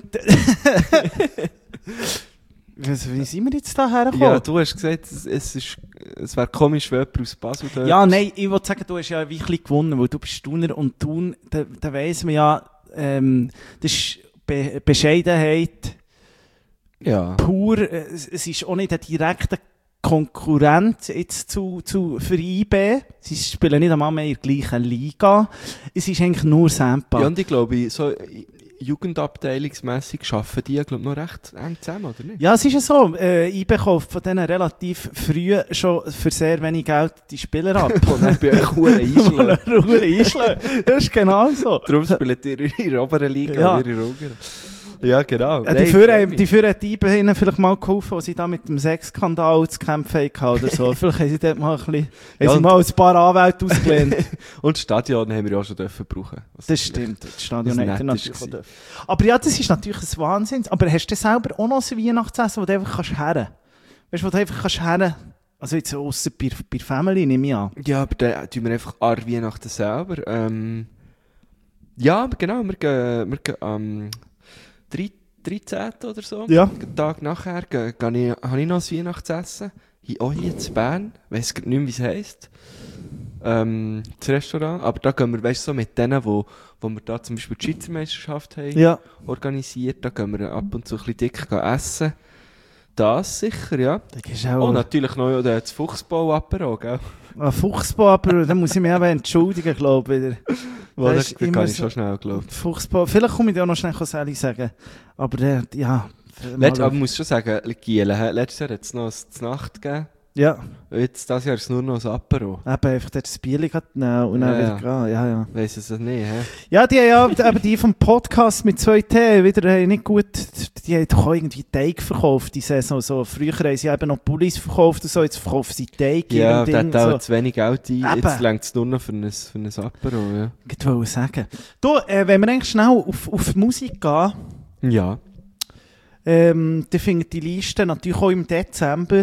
Speaker 3: wie sind wir jetzt da hergekommen?
Speaker 2: Ja, du hast gesagt, es wäre komisch, wenn jemand aus Basel dort...
Speaker 3: Ja, nein, ich wollte sagen, du hast ja wirklich gewonnen, weil du bist Thuner und Thun, da weiss man ja, das ist Bescheidenheit
Speaker 2: Ja.
Speaker 3: pur, es ist auch nicht eine direkte Konkurrenz jetzt für IB. Sie spielen nicht einmal mehr in der gleichen Liga. Es ist eigentlich nur Sampa.
Speaker 2: Ja, und ich glaube, jugendabteilungsmässig arbeiten die, glaube ich, noch recht eng zusammen, oder nicht?
Speaker 3: Ja, es ist ja so. Ich bekomme von denen relativ früh schon für sehr wenig Geld die Spieler ab.
Speaker 2: Und dann bei euch Huren
Speaker 3: einschlagen. Das ist genau so.
Speaker 2: Darum spielt ihr in ihrer oberen Liga
Speaker 3: Ja.
Speaker 2: oder ihrer unteren. Ja, genau.
Speaker 3: Die Führer hat die ihnen vielleicht mal geholfen, als sie da mit dem Sexskandal zu kämpfen hatten oder so. Vielleicht haben sie dort mal ein bisschen, haben sie mal ein paar Anwälte ausgelehnt.
Speaker 2: Und das Stadion haben wir ja auch schon dürfen brauchen.
Speaker 3: Das stimmt, das Stadion
Speaker 2: was
Speaker 3: hat er
Speaker 2: nett
Speaker 3: natürlich
Speaker 2: ist
Speaker 3: auch dürfen. Aber ja, das ist natürlich ein Wahnsinn. Aber hast du selber auch noch ein Weihnachtsessen, wo du einfach herren kannst? Weißt du, wo du einfach herren kannst? Also jetzt ausser bei Family, nehme ich an.
Speaker 2: Ja, aber dann tun wir einfach an Weihnachten selber. Ja, genau, wir gehen am 13. oder so.
Speaker 3: Ja.
Speaker 2: Den Tag nachher habe ich noch ein Weihnachtsessen. Auch hier in Bern. Ich weiss nicht mehr, wie es heisst. Das Restaurant. Aber da gehen wir, weißt du, so mit denen, wo wir da zum Beispiel die Schweizer Meisterschaft haben
Speaker 3: Ja.
Speaker 2: organisiert. Da gehen wir ab und zu ein bisschen dick essen. Das sicher, ja.
Speaker 3: Da gehst du auch
Speaker 2: Und natürlich noch das Fuchsbau-Apero, gell?
Speaker 3: ein Fuchsbau, aber da muss ich mich eben entschuldigen, glaube ich. Wieder.
Speaker 2: Well,
Speaker 3: Das
Speaker 2: das
Speaker 3: ist
Speaker 2: kann
Speaker 3: immer
Speaker 2: ich
Speaker 3: so-
Speaker 2: schon schnell glauben.
Speaker 3: Fuchsbau. Vielleicht komme ich dir auch noch schnell Sally sagen. Aber ja.
Speaker 2: Aber ich muss schon sagen, Gielen, letztes Jahr hat es noch eine Nacht gegeben.
Speaker 3: Ja,
Speaker 2: Jetzt, dieses Jahr ist es nur noch ein Apero.
Speaker 3: eben einfach dort das Bierli nehmen und dann
Speaker 2: Ja,
Speaker 3: wieder gehen. Ja, ja.
Speaker 2: Weiss es nicht, hä?
Speaker 3: Ja, die haben ja eben die vom Podcast mit 2T wieder nicht gut, die haben doch auch irgendwie Teig verkauft, die Saison so. Früher haben sie eben noch Pullis verkauft und so, jetzt verkaufen sie Teig.
Speaker 2: Ja, der
Speaker 3: Ding,
Speaker 2: hat auch
Speaker 3: so.
Speaker 2: zu wenig Geld ein.
Speaker 3: Eben.
Speaker 2: Jetzt längt es nur noch für ein Apero, ja.
Speaker 3: Ich wollte sagen. Du, wenn wir eigentlich schnell auf die Musik gehen,
Speaker 2: Ja.
Speaker 3: dann findet die Liste natürlich auch im Dezember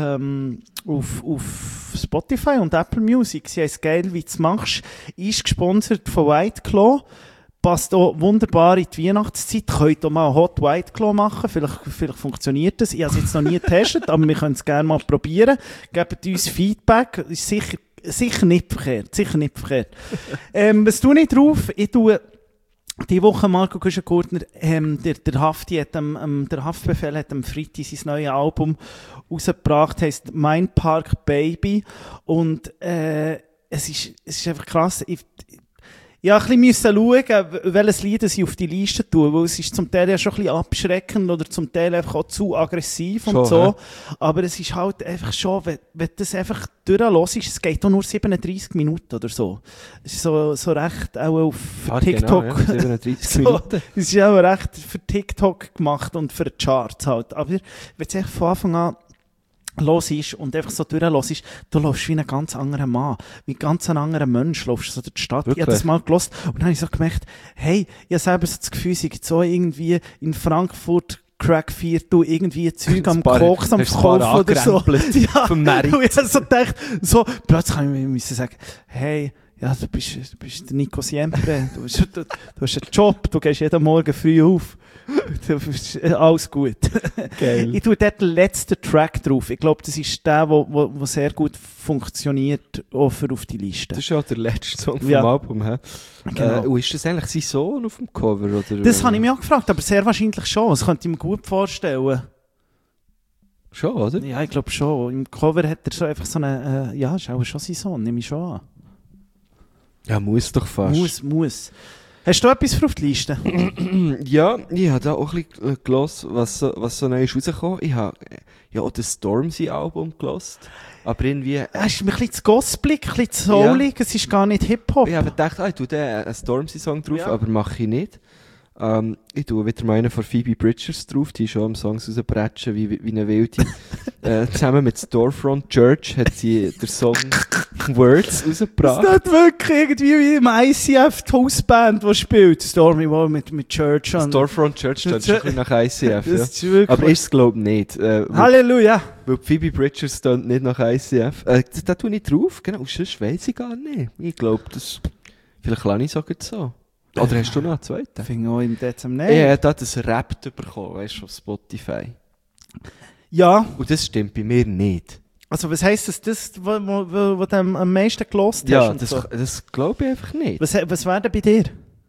Speaker 3: auf Spotify und Apple Music. Sie heisst «Geil, wie du machst», ist gesponsert von White Claw. Passt auch wunderbar in die Weihnachtszeit. Könnt auch mal Hot White Claw machen. Vielleicht funktioniert das. Ich habe es jetzt noch nie getestet, aber wir können es gerne mal probieren. Gebt uns Feedback. Ist sicher nicht verkehrt. Sicher nicht verkehrt. Was tue ich drauf? Ich tue die Woche Marco Güschen-Gurtner, der Hafti hat der Haftbefehl hat am Freitag sein neues Album rausgebracht, heisst Mind Park Baby. Und es ist einfach krass. Ich musste ein bisschen schauen, welches Lied ich auf die Liste tue, weil es ist zum Teil ja schon ein bisschen abschreckend oder zum Teil einfach auch zu aggressiv und
Speaker 2: schon,
Speaker 3: so.
Speaker 2: hä?
Speaker 3: Aber es ist halt einfach schon, wenn das einfach durchlässt, es geht auch nur 37 Minuten oder so. Es ist so recht auch auf TikTok.
Speaker 2: Genau, ja, 37
Speaker 3: So,
Speaker 2: Minuten.
Speaker 3: es ist auch recht für TikTok gemacht und für die Charts halt. Aber wenn es echt von Anfang an los ist und einfach so durchlässt, du läufst wie ein ganz anderer Mann, wie ein ganz anderer Mensch, läufst so durch die Stadt.
Speaker 2: Wirklich?
Speaker 3: Ich habe das mal gehört und dann habe ich so gemerkt, hey, ich habe selber so das Gefühl, ich so irgendwie in Frankfurt Crackviertel irgendwie Zeug am Koks am
Speaker 2: hast du ein paar
Speaker 3: Verkaufen oder so.
Speaker 2: angerempelt
Speaker 3: Ja,
Speaker 2: vom Merit.
Speaker 3: und ich habe so gedacht, so, plötzlich habe ich mir sagen, hey, ja, du bist der Nico Siempre, du hast einen Job, du gehst jeden Morgen früh auf. Alles gut.
Speaker 2: Geil.
Speaker 3: Ich tue dort den letzten Track drauf. Ich glaube, das ist der, der sehr gut funktioniert, auch für auf die Liste.
Speaker 2: Das ist ja der letzte Song vom
Speaker 3: Ja.
Speaker 2: Album, hä?
Speaker 3: Genau.
Speaker 2: Und ist das eigentlich sein Sohn auf dem Cover? Oder?
Speaker 3: Das habe ich mich auch gefragt, aber sehr wahrscheinlich schon. Das könnte ich mir gut vorstellen.
Speaker 2: Schon, oder?
Speaker 3: Ja, ich glaube schon. Im Cover hat er so einfach so eine, ja, ist auch schon sein Sohn, nehme ich schon an.
Speaker 2: Ja, muss doch fast.
Speaker 3: Muss. Hast du etwas für auf die Liste?
Speaker 2: Ja, ich habe da auch ein bisschen gehört, was so neu ist rausgekommen. Ich habe ja auch das Stormzy-Album gehört. Aber irgendwie...
Speaker 3: Es ist mir ein bisschen zu gospelig, ein bisschen zu soulig, es ist gar nicht Hip-Hop.
Speaker 2: Ich habe gedacht, ich tue da einen Stormzy-Song drauf,
Speaker 3: Ja.
Speaker 2: aber mache ich nicht. Ich tue wieder mal einen von Phoebe Bridgers drauf, die ist schon am Songs rausbretschen wie eine Wilde. Zusammen mit Storefront Church hat sie den Song Words
Speaker 3: Es
Speaker 2: rausgebracht.
Speaker 3: ist nicht wirklich irgendwie wie im ICF die Hausband, die spielt. Stormy Wall mit Church an.
Speaker 2: Storefront Church, das ist schon ein bisschen nach ICF, ja.
Speaker 3: Das ist wirklich...
Speaker 2: Aber ist es glaube ich nicht.
Speaker 3: Halleluja!
Speaker 2: Weil Phoebe Bridgers steht nicht nach ICF. Da tue ich drauf, genau, sonst weiss ich gar nicht. Ich glaube, vielleicht lasse ich es sogar so. Oder hast du noch einen zweiten?
Speaker 3: Ich finde auch im Dezember.
Speaker 2: Ich habe da das Rap bekommen, weißt du, auf Spotify.
Speaker 3: Ja,
Speaker 2: Und das stimmt bei mir nicht.
Speaker 3: also was heisst das, wo du am meisten gelost hast?
Speaker 2: Ja,
Speaker 3: und
Speaker 2: das,
Speaker 3: so?
Speaker 2: das glaube ich einfach nicht.
Speaker 3: Was wäre denn bei dir?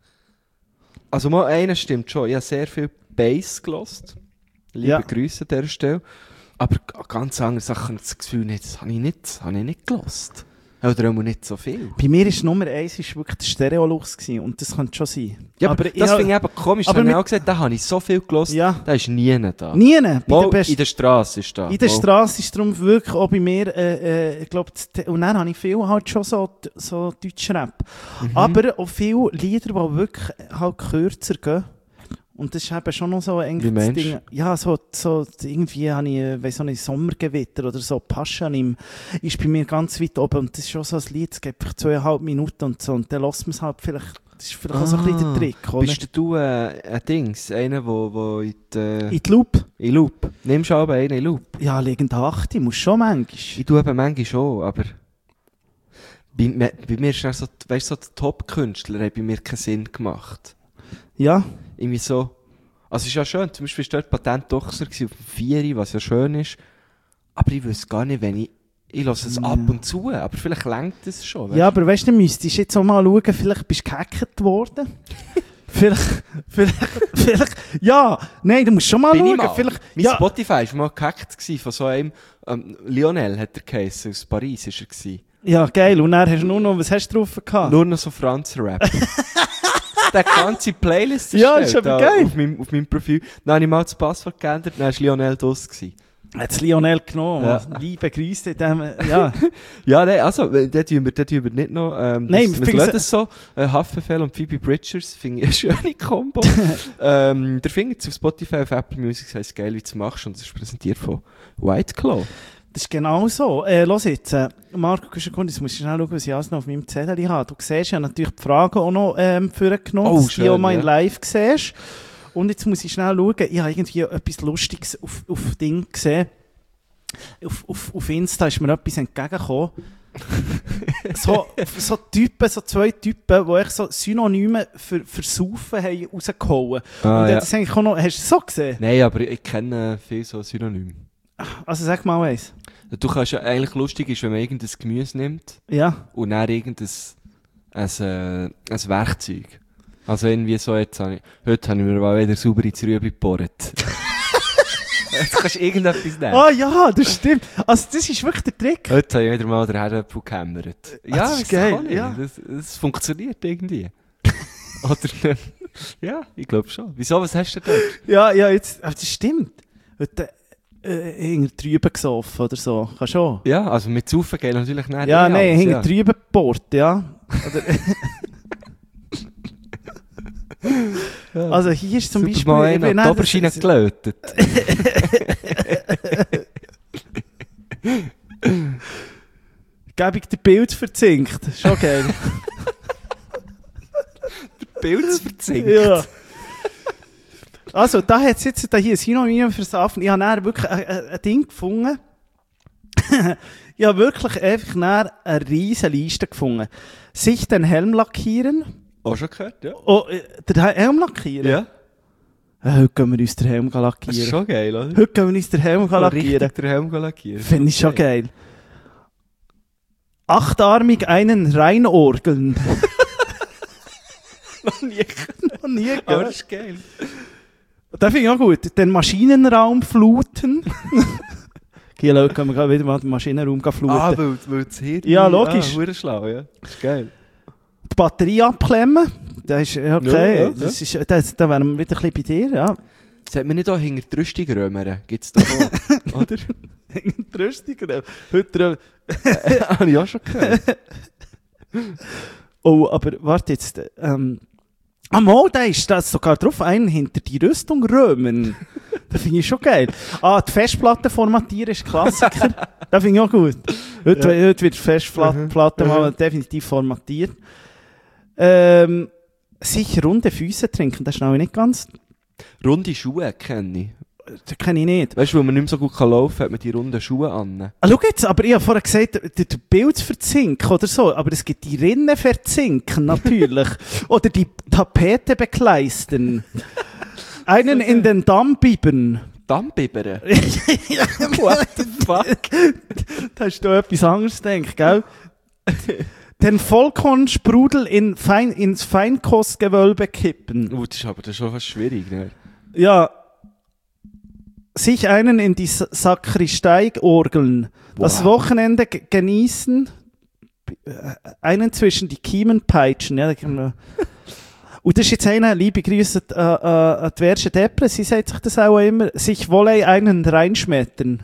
Speaker 2: Also mal einer stimmt schon. Ich habe sehr viel Bass gelost. Liebe
Speaker 3: Ja.
Speaker 2: Grüße an dieser Stelle. Aber ganz andere Sachen habe ich das Gefühl, das habe ich nicht gelost. Oder auch nicht so viel.
Speaker 3: Bei mir ist Nummer 1 ist wirklich der Stereolux gewesen, und das könnte schon sein.
Speaker 2: Ja, aber das finde ich eben komisch.
Speaker 3: aber
Speaker 2: Aber ich
Speaker 3: mit-
Speaker 2: auch gesagt, da habe ich so viel gehört,
Speaker 3: Ja.
Speaker 2: da ist nie da.
Speaker 3: Nie, bei
Speaker 2: Mal
Speaker 3: der besten.
Speaker 2: in der Straße ist da.
Speaker 3: In der
Speaker 2: Mal.
Speaker 3: Straße ist darum wirklich auch bei mir, ich glaube, und dann habe ich viel halt schon so Deutschrap. Aber auch viele Lieder, die wirklich halt kürzer gehen. Und das ist eben schon noch so irgendwie
Speaker 2: Wie
Speaker 3: das
Speaker 2: meinst
Speaker 3: Ding. Ja, so irgendwie habe ich, weiss auch nicht, Sommergewitter oder so, Paschanim ist bei mir ganz weit oben. Und das ist schon so ein Lied, es geht vielleicht 2,5 Minuten und so. Und dann lässt man es halt vielleicht, das ist vielleicht auch so ein bisschen der Trick, oder?
Speaker 2: Bist du ein Dings, einer, wo in
Speaker 3: In die Loop?
Speaker 2: in Loop? Nimmst du aber einen in Loop?
Speaker 3: Ja, liegend 8, muss schon manchmal.
Speaker 2: Ich tue eben manchmal schon, aber bei mir ist dann so, weißt du, so die Top-Künstler haben bei mir keinen Sinn gemacht.
Speaker 3: Ja,
Speaker 2: Irgendwie so, also es ist ja schön, zum Beispiel war dort Patent-Dochser auf dem 4, was ja schön ist, aber ich wüsste gar nicht, wenn ich lasse es ab und zu, aber vielleicht lenkt es schon. Weißt?
Speaker 3: ja, aber weißt du, du müsstest jetzt auch mal schauen, vielleicht bist du gehackt worden. vielleicht, ja, nein, du musst schon mal
Speaker 2: Bin ich
Speaker 3: schauen,
Speaker 2: mal.
Speaker 3: vielleicht,
Speaker 2: Mein
Speaker 3: ja,
Speaker 2: Spotify war mal gehackt gewesen von so einem, Lionel hat er geheißen, aus Paris ist er gewesen.
Speaker 3: ja, geil, und dann hast du nur noch, was hast du drauf gehabt?
Speaker 2: Nur noch so Franz-Rap. Der ganze Playlist
Speaker 3: Ja,
Speaker 2: erstellt,
Speaker 3: ist aber
Speaker 2: da
Speaker 3: geil.
Speaker 2: Auf meinem Profil. Dann habe ich mal das Passwort geändert, dann war Lionel draus gewesen.
Speaker 3: Hat's Lionel genommen,
Speaker 2: Ja.
Speaker 3: liebe Grüße in dem, ja.
Speaker 2: Ja, nein, also, da tun wir nicht noch,
Speaker 3: Nein,
Speaker 2: wir
Speaker 3: ich find's-
Speaker 2: lassen es so. Haftbefehl und Phoebe Bridgers finde ich eine schöne Kombo. Der findet es auf Spotify, auf Apple Music, das heisst geil, wie du es machst, und es ist präsentiert von White Claw.
Speaker 3: Das ist genau so. Los jetzt, Marco Kuschenkunde, jetzt musst du schnell schauen, was ich alles noch auf meinem Zettel habe. Du siehst ja natürlich die Fragen auch noch vorgenommen,
Speaker 2: Oh,
Speaker 3: dass du die
Speaker 2: schön,
Speaker 3: auch mal in
Speaker 2: ja.
Speaker 3: live siehst. Und jetzt muss ich schnell schauen, ich habe irgendwie etwas Lustiges auf Ding gesehen. Auf Insta ist mir etwas entgegengekommen. so Typen, so zwei Typen, die echt so Synonyme für Saufen haben rausgehauen. Und
Speaker 2: ja.
Speaker 3: das eigentlich auch noch, hast du das so gesehen?
Speaker 2: Nein, aber ich kenne viel so Synonyme.
Speaker 3: Also sag mal eins.
Speaker 2: Du kannst ja, eigentlich lustig ist, wenn man irgendein Gemüse nimmt
Speaker 3: Ja.
Speaker 2: und dann irgendein ein Werkzeug. Also irgendwie so, heute habe ich mir mal wieder sauber ins Rübe gebohrt. Jetzt kannst du irgendetwas nehmen.
Speaker 3: Ah ja, das stimmt. Also das ist wirklich der Trick.
Speaker 2: Heute habe ich wieder mal den Herdöpfel gehämmert. Ja,
Speaker 3: das ist
Speaker 2: weiss
Speaker 3: geil,
Speaker 2: ich auch nicht.
Speaker 3: ja.
Speaker 2: Das funktioniert irgendwie. Oder, ja, ich glaube schon. Wieso, was hast du denn dort?
Speaker 3: Ja, jetzt, aber das stimmt. Heute hinter drüben gesoffen oder so. Kann schon.
Speaker 2: Ja, also mit Saufen geht natürlich nicht.
Speaker 3: Ja, nein,
Speaker 2: alles,
Speaker 3: hinter drüben gebohrt, ja. Oder also hier ist zum
Speaker 2: Super,
Speaker 3: Beispiel...
Speaker 2: mal
Speaker 3: eben,
Speaker 2: einen
Speaker 3: nein,
Speaker 2: die Oberschiene
Speaker 3: das-
Speaker 2: gelötet.
Speaker 3: Gebe ich dir Bild verzinkt. Schon geil.
Speaker 2: Pilz verzinkt.
Speaker 3: Ja. Also, da hat es jetzt da hier ein Synonym für Safen. Ich habe dann wirklich ein Ding gefunden. Ich habe wirklich einfach dann eine riesen Liste gefunden. Sich den Helm lackieren.
Speaker 2: Auch schon gehört, ja.
Speaker 3: Oh, den Helm lackieren?
Speaker 2: Ja,
Speaker 3: Heute gehen wir uns den Helm
Speaker 2: das ist
Speaker 3: lackieren.
Speaker 2: schon geil, oder?
Speaker 3: Heute gehen wir uns den Helm lackieren.
Speaker 2: Richtig den Helm lackieren.
Speaker 3: Finde ich schon geil. Achtarmig einen reinorgeln.
Speaker 2: Noch nie.
Speaker 3: Noch nie
Speaker 2: Aber
Speaker 3: gehört.
Speaker 2: das ist geil.
Speaker 3: Das finde ich auch gut. Den Maschinenraum fluten. Okay, Leute, können wir gerade wieder mal den Maschinenraum fluten.
Speaker 2: Ah, weil das Hirn...
Speaker 3: Ja, logisch.
Speaker 2: Ah, verdammt schlau, ja. Das ist geil.
Speaker 3: Die Batterie abklemmen. Das ist okay.
Speaker 2: Ja, ja,
Speaker 3: Das ist, da wären wir wieder ein bisschen bei dir, ja.
Speaker 2: Sollte man nicht auch hinter die Rüstung römern? Gibt es da auch, oder?
Speaker 3: Tröstiger. Heute.
Speaker 2: Habe ich auch schon gehört.
Speaker 3: Oh, aber warte jetzt. Mal, da ist das sogar drauf. Einen hinter die Rüstung römen. Das finde ich schon geil. Die Festplatte formatieren ist Klassiker. Das finde ich auch gut. Heute wird die Festplatte mal definitiv formatiert. Sicher runde Füße trinken, das ist noch nicht ganz.
Speaker 2: Runde Schuhe kenne ich.
Speaker 3: Das kenne ich nicht.
Speaker 2: Weißt du, weil man nicht mehr so gut laufen kann, hat man die runden Schuhe an.
Speaker 3: Schau jetzt, aber ich habe vorher gesagt, der Bild verzinken oder so, aber es gibt die Rinne verzinken, natürlich. Oder die Tapete bekleistern. Einen in den Damm bieben.
Speaker 2: Dammbibbern?
Speaker 3: What the fuck? Da hast du etwas anderes gedacht, gell? Den Vollkornsprudel ins Feinkostgewölbe kippen.
Speaker 2: Das ist schon fast schwierig, ne?
Speaker 3: Ja. Sich einen in die Sakristei orgeln. Das
Speaker 2: Wow.
Speaker 3: Wochenende genießen. einen zwischen die Kiemen peitschen. Ja, und das ist jetzt einer, liebe Grüße an die Verge Depre, sie sagt sich das auch immer, sich wolle einen reinschmettern.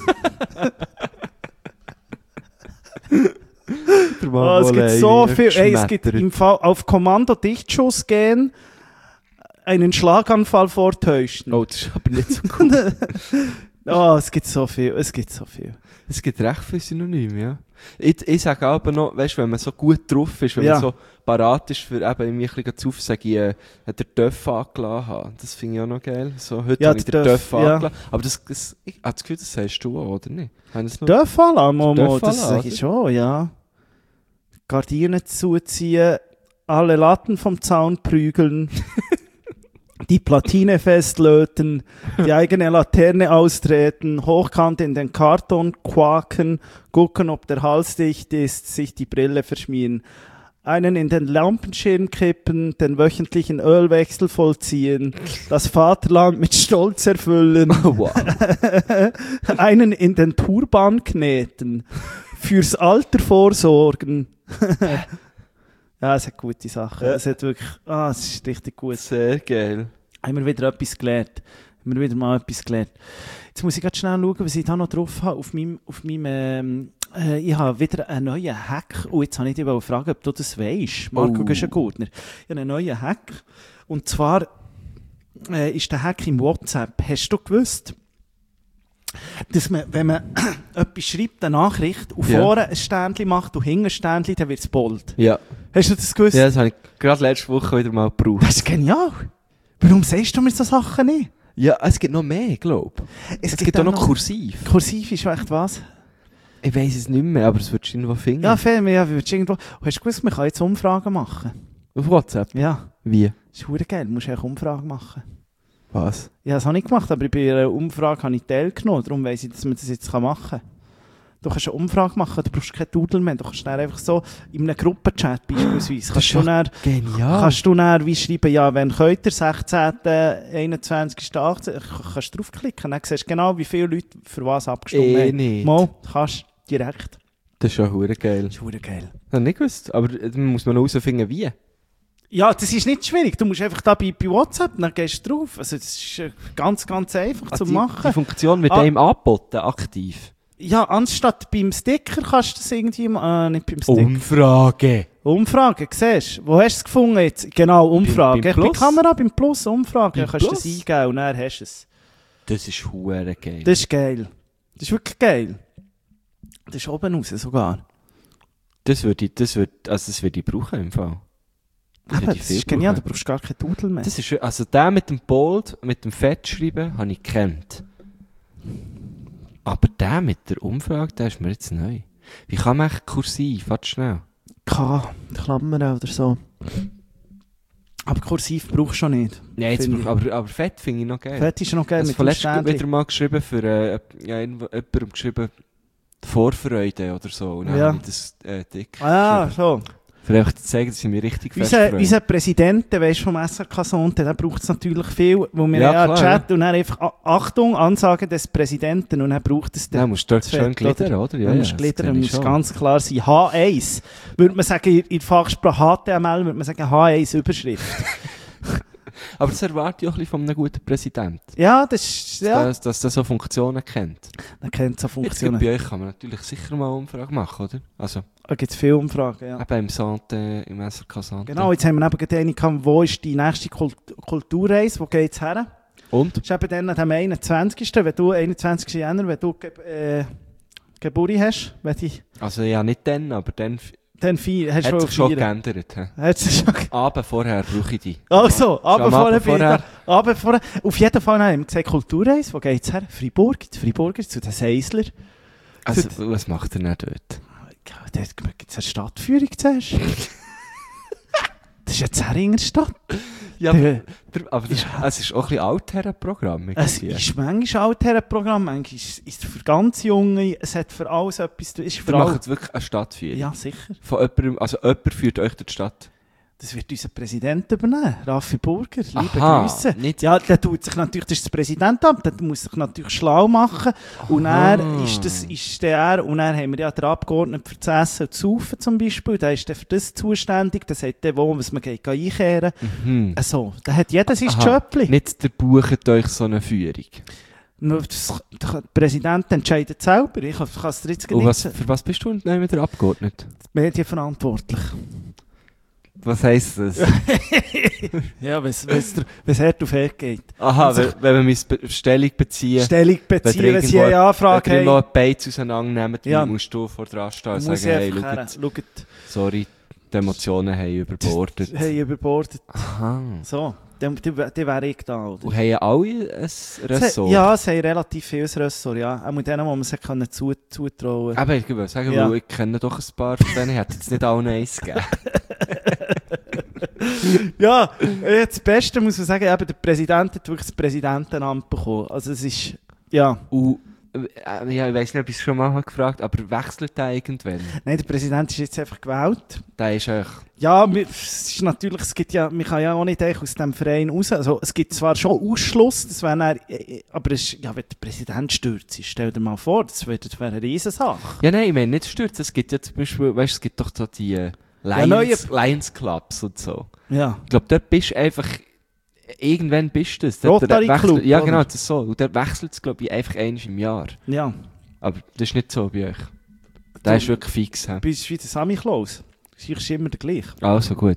Speaker 3: Es gibt so viel, es gibt im Fall auf Kommando Dichtschuss gehen, einen Schlaganfall vortäuschen.
Speaker 2: Oh, das ist aber nicht so gut.
Speaker 3: Es gibt so viel.
Speaker 2: Es gibt recht viele Synonyme, ja. Ich sage aber noch, weißt du, wenn man so gut drauf ist, wenn man so parat ist, für eben irgendwie ein bisschen zu aufsagen, der Döff angelassen haben. Das finde ich auch noch geil. So, heute habe ich den Döff angelassen. Aber ich habe das Gefühl, das sagst du auch, oder nicht?
Speaker 3: Döff angelassen, Momo, das
Speaker 2: angelassen,
Speaker 3: sage ich schon, ja. Gardinen zuziehen, alle Latten vom Zaun prügeln, die Platine festlöten, die eigene Laterne austreten, hochkant in den Karton quaken, gucken, ob der Hals dicht ist, sich die Brille verschmieren, einen in den Lampenschirm kippen, den wöchentlichen Ölwechsel vollziehen, das Vaterland mit Stolz erfüllen, einen in den Turban kneten, fürs Alter vorsorgen. Ja, es hat gute Sachen. Es hat wirklich, es ist richtig gut.
Speaker 2: Sehr geil.
Speaker 3: Haben wir wieder etwas gelernt. Jetzt muss ich ganz schnell schauen, was ich da noch drauf habe. Auf meinem ich habe wieder einen neuen Hack. Und jetzt habe ich dich fragen, ob du das weisst, Marco Güschen-Gurtner. Ich habe einen neuen Hack. Und zwar ist der Hack im WhatsApp. Hast du gewusst, dass man, wenn man etwas schreibt, eine Nachricht, und vorne ein Ständchen macht und hinten ein Ständchen, dann wird es bold.
Speaker 2: Ja.
Speaker 3: Hast du das gewusst?
Speaker 2: Ja, das habe ich gerade letzte Woche wieder mal gebraucht.
Speaker 3: Das ist genial. Warum sagst du mir so Sachen nicht?
Speaker 2: Ja, es gibt noch mehr, glaube ich. Es gibt auch noch Kursiv.
Speaker 3: Kursiv ist echt was?
Speaker 2: Ich weiss es nicht mehr, aber es würdest du irgendwo finden.
Speaker 3: Ja, würdest du irgendwo. Hast du gewusst, man kann jetzt Umfragen machen?
Speaker 2: Auf WhatsApp?
Speaker 3: Ja.
Speaker 2: Wie?
Speaker 3: Das ist verdammt geil, du musst eigentlich Umfragen machen.
Speaker 2: Was?
Speaker 3: Ja, das habe ich gemacht, aber bei einer Umfrage habe ich teilgenommen, darum weiss ich, dass man das jetzt machen kann. Du kannst eine Umfrage machen, du brauchst keinen Doodle mehr, du kannst dann einfach so in einem Gruppenchat beispielsweise, kannst du dann wie schreiben, ja, wenn könnt ihr 16., 21., 18., kannst du draufklicken, dann siehst du genau, wie viele Leute für was abgestimmt haben.
Speaker 2: Nicht.
Speaker 3: Mal, kannst direkt.
Speaker 2: Das ist schon verdammt geil.
Speaker 3: Das ist verdammt geil.
Speaker 2: Ich habe nicht gewusst, aber dann muss man noch herausfinden, wie.
Speaker 3: Ja, das ist nicht schwierig. Du musst einfach da bei WhatsApp, dann gehst du drauf. Also das ist ganz, ganz einfach zu machen.
Speaker 2: Die Funktion wird einem angeboten, aktiv.
Speaker 3: Ja, anstatt beim Sticker kannst du das irgendwie... nicht beim Sticker. Umfrage, siehst du? Wo hast du es gefunden jetzt? Genau, Umfrage. Bei Kamera, beim Plus, Umfrage. Dann kannst du das eingeben und dann hast du es.
Speaker 2: Das ist verdammt geil.
Speaker 3: Das ist geil. Das ist wirklich geil. Das ist oben raus sogar.
Speaker 2: Das würde ich brauchen im Fall.
Speaker 3: Das ist genial, du brauchst gar keinen Doodle mehr.
Speaker 2: Das ist, also der mit dem Bold, mit dem Fettschreiben, habe ich gekannt. Aber der mit der Umfrage, der ist mir jetzt neu. Wie kann man echt kursiv? Warte schnell.
Speaker 3: Klammern oder so. Aber kursiv brauchst du schon nicht.
Speaker 2: Nein, aber Fett finde ich noch geil.
Speaker 3: Fett ist noch geil mit dem
Speaker 2: Ständchen. Ich habe wieder mal geschrieben für jemandem geschrieben, Vorfreude oder so. Und dann habe ich das dick
Speaker 3: so.
Speaker 2: Vielleicht zu zeigen, dass ich mich richtig fest
Speaker 3: Unser Präsident, der weisst vom SRK-Sonntag, der braucht es natürlich viel, weil wir ja Chat und dann einfach Achtung, Ansage des Präsidenten und dann braucht es
Speaker 2: dann musst du dort schön gliedern, oder? Ja,
Speaker 3: musst gliedern, dann muss ganz klar sein. H1, würde man sagen, in der Fachsprache HTML, würde man sagen H1 Überschrift.
Speaker 2: Aber das erwarte ich auch ein bisschen von einem guten Präsidenten.
Speaker 3: Ja, das ist... Ja.
Speaker 2: Dass der so Funktionen kennt.
Speaker 3: Er kennt so Funktionen.
Speaker 2: Jetzt bei euch kann man natürlich sicher mal eine Umfrage machen, oder? Also,
Speaker 3: da gibt es viele Umfragen, ja.
Speaker 2: Eben im SRK Santé.
Speaker 3: Genau, jetzt haben wir eben gerade eine gehabt, wo ist die nächste Kulturreise, wo geht es her?
Speaker 2: Und?
Speaker 3: Das ist eben dann am 21. Wenn du 21. Jänner, wenn du Geburi hast.
Speaker 2: Also ja, nicht dann, aber dann...
Speaker 3: Dann hast du
Speaker 2: schon geändert. Abend vorher brauche ich die.
Speaker 3: Also, Abend vorher. Auf jeden Fall haben wir gesagt, Kulturreise, wo geht es her? Freiburg, zu den Seisler.
Speaker 2: Also, was macht er denn dort?
Speaker 3: Dort gibt es eine Stadtführung zuerst. Das ist eine Zerringer Stadt.
Speaker 2: Ja, aber es ist auch ein bisschen Altherrenprogramm.
Speaker 3: Es ist manchmal Altherrenprogramm, manchmal ist es für ganz Junge, es hat für alles etwas.
Speaker 2: Wir machen jetzt wirklich eine Stadtführung?
Speaker 3: Ja, sicher.
Speaker 2: Von jemandem, also jemand führt euch durch die Stadt?
Speaker 3: Das wird unser Präsident übernehmen, Raffi Burger, liebe
Speaker 2: Aha,
Speaker 3: Grüße.
Speaker 2: nicht-
Speaker 3: Ja, der tut sich natürlich, das ist das Präsidentenamt, der muss sich natürlich schlau machen. Und
Speaker 2: Aha.
Speaker 3: er ist der, und dann haben wir ja den Abgeordneten für das Essen und das Saufen zum Beispiel, der ist dann für das zuständig, der sagt dann, wo was man geht einkehren.
Speaker 2: Mhm.
Speaker 3: Also, da hat jeder sein
Speaker 2: Aha.
Speaker 3: Jobli.
Speaker 2: Nicht der bucht euch so eine Führung.
Speaker 3: Nur der Präsident entscheidet selber, ich kann es dir jetzt
Speaker 2: Und
Speaker 3: nicht
Speaker 2: für was bist du denn wieder abgeordnet?
Speaker 3: medienverantwortlich.
Speaker 2: Was heisst das?
Speaker 3: Ja, wenn es hart auf hart geht.
Speaker 2: Aha,
Speaker 3: Also-
Speaker 2: wenn wir Stellung beziehen,
Speaker 3: Stellung beziehen, wenn sie eine Anfrage
Speaker 2: wenn ihr noch
Speaker 3: haben.
Speaker 2: ein Beiz auseinandernehmen,
Speaker 3: Ja.
Speaker 2: dann musst du vor dran stehen und
Speaker 3: Muss
Speaker 2: sagen, hey,
Speaker 3: ich einfach her.
Speaker 2: schaut,
Speaker 3: Schaut,
Speaker 2: sorry, die Emotionen haben überbordet.
Speaker 3: hey, überbordet.
Speaker 2: Aha.
Speaker 3: So, dann wäre ich da, oder?
Speaker 2: Und haben alle ein Ressort?
Speaker 3: Ja, es haben relativ viel Ressort, ja. Auch mit denen, wo man sich zutrauen kann.
Speaker 2: Aber ich würde sagen,
Speaker 3: Ja.
Speaker 2: weil ich kenne doch ein paar von denen, ich hätte jetzt nicht allen eins gegeben.
Speaker 3: Ja, das Beste muss man sagen, eben, der Präsident hat wirklich das Präsidentenamt bekommen. Also es ist, ja.
Speaker 2: Und, ja, ich weiss nicht, ob ich es schon mal gefragt habe, aber wechselt der irgendwann?
Speaker 3: Nein, der Präsident ist jetzt einfach gewählt.
Speaker 2: Der ist echt...
Speaker 3: Ja, es ist natürlich, es gibt ja, man kann ja auch nicht eigentlich aus dem Verein raus. Also, es gibt zwar schon Ausschluss, das wäre dann, aber es ist, ja, wenn der Präsident stürzt, stell dir mal vor, das wäre eine Riesensache.
Speaker 2: Ja, nein, ich meine nicht stürzen. Es gibt ja zum Beispiel, weißt du, es gibt doch so die Lions Clubs und so.
Speaker 3: Ja.
Speaker 2: Ich glaube, dort bist du einfach... Irgendwann bist du es.
Speaker 3: Rotary Club,
Speaker 2: ja,
Speaker 3: oder?
Speaker 2: genau, das ist so. Und der wechselt es, glaube ich, einfach einmal im Jahr.
Speaker 3: Ja.
Speaker 2: Aber das ist nicht so bei euch. Der ist wirklich fix. He?
Speaker 3: Du bist wie der Sammy Klaus. Das ist immer der gleiche.
Speaker 2: Also gut.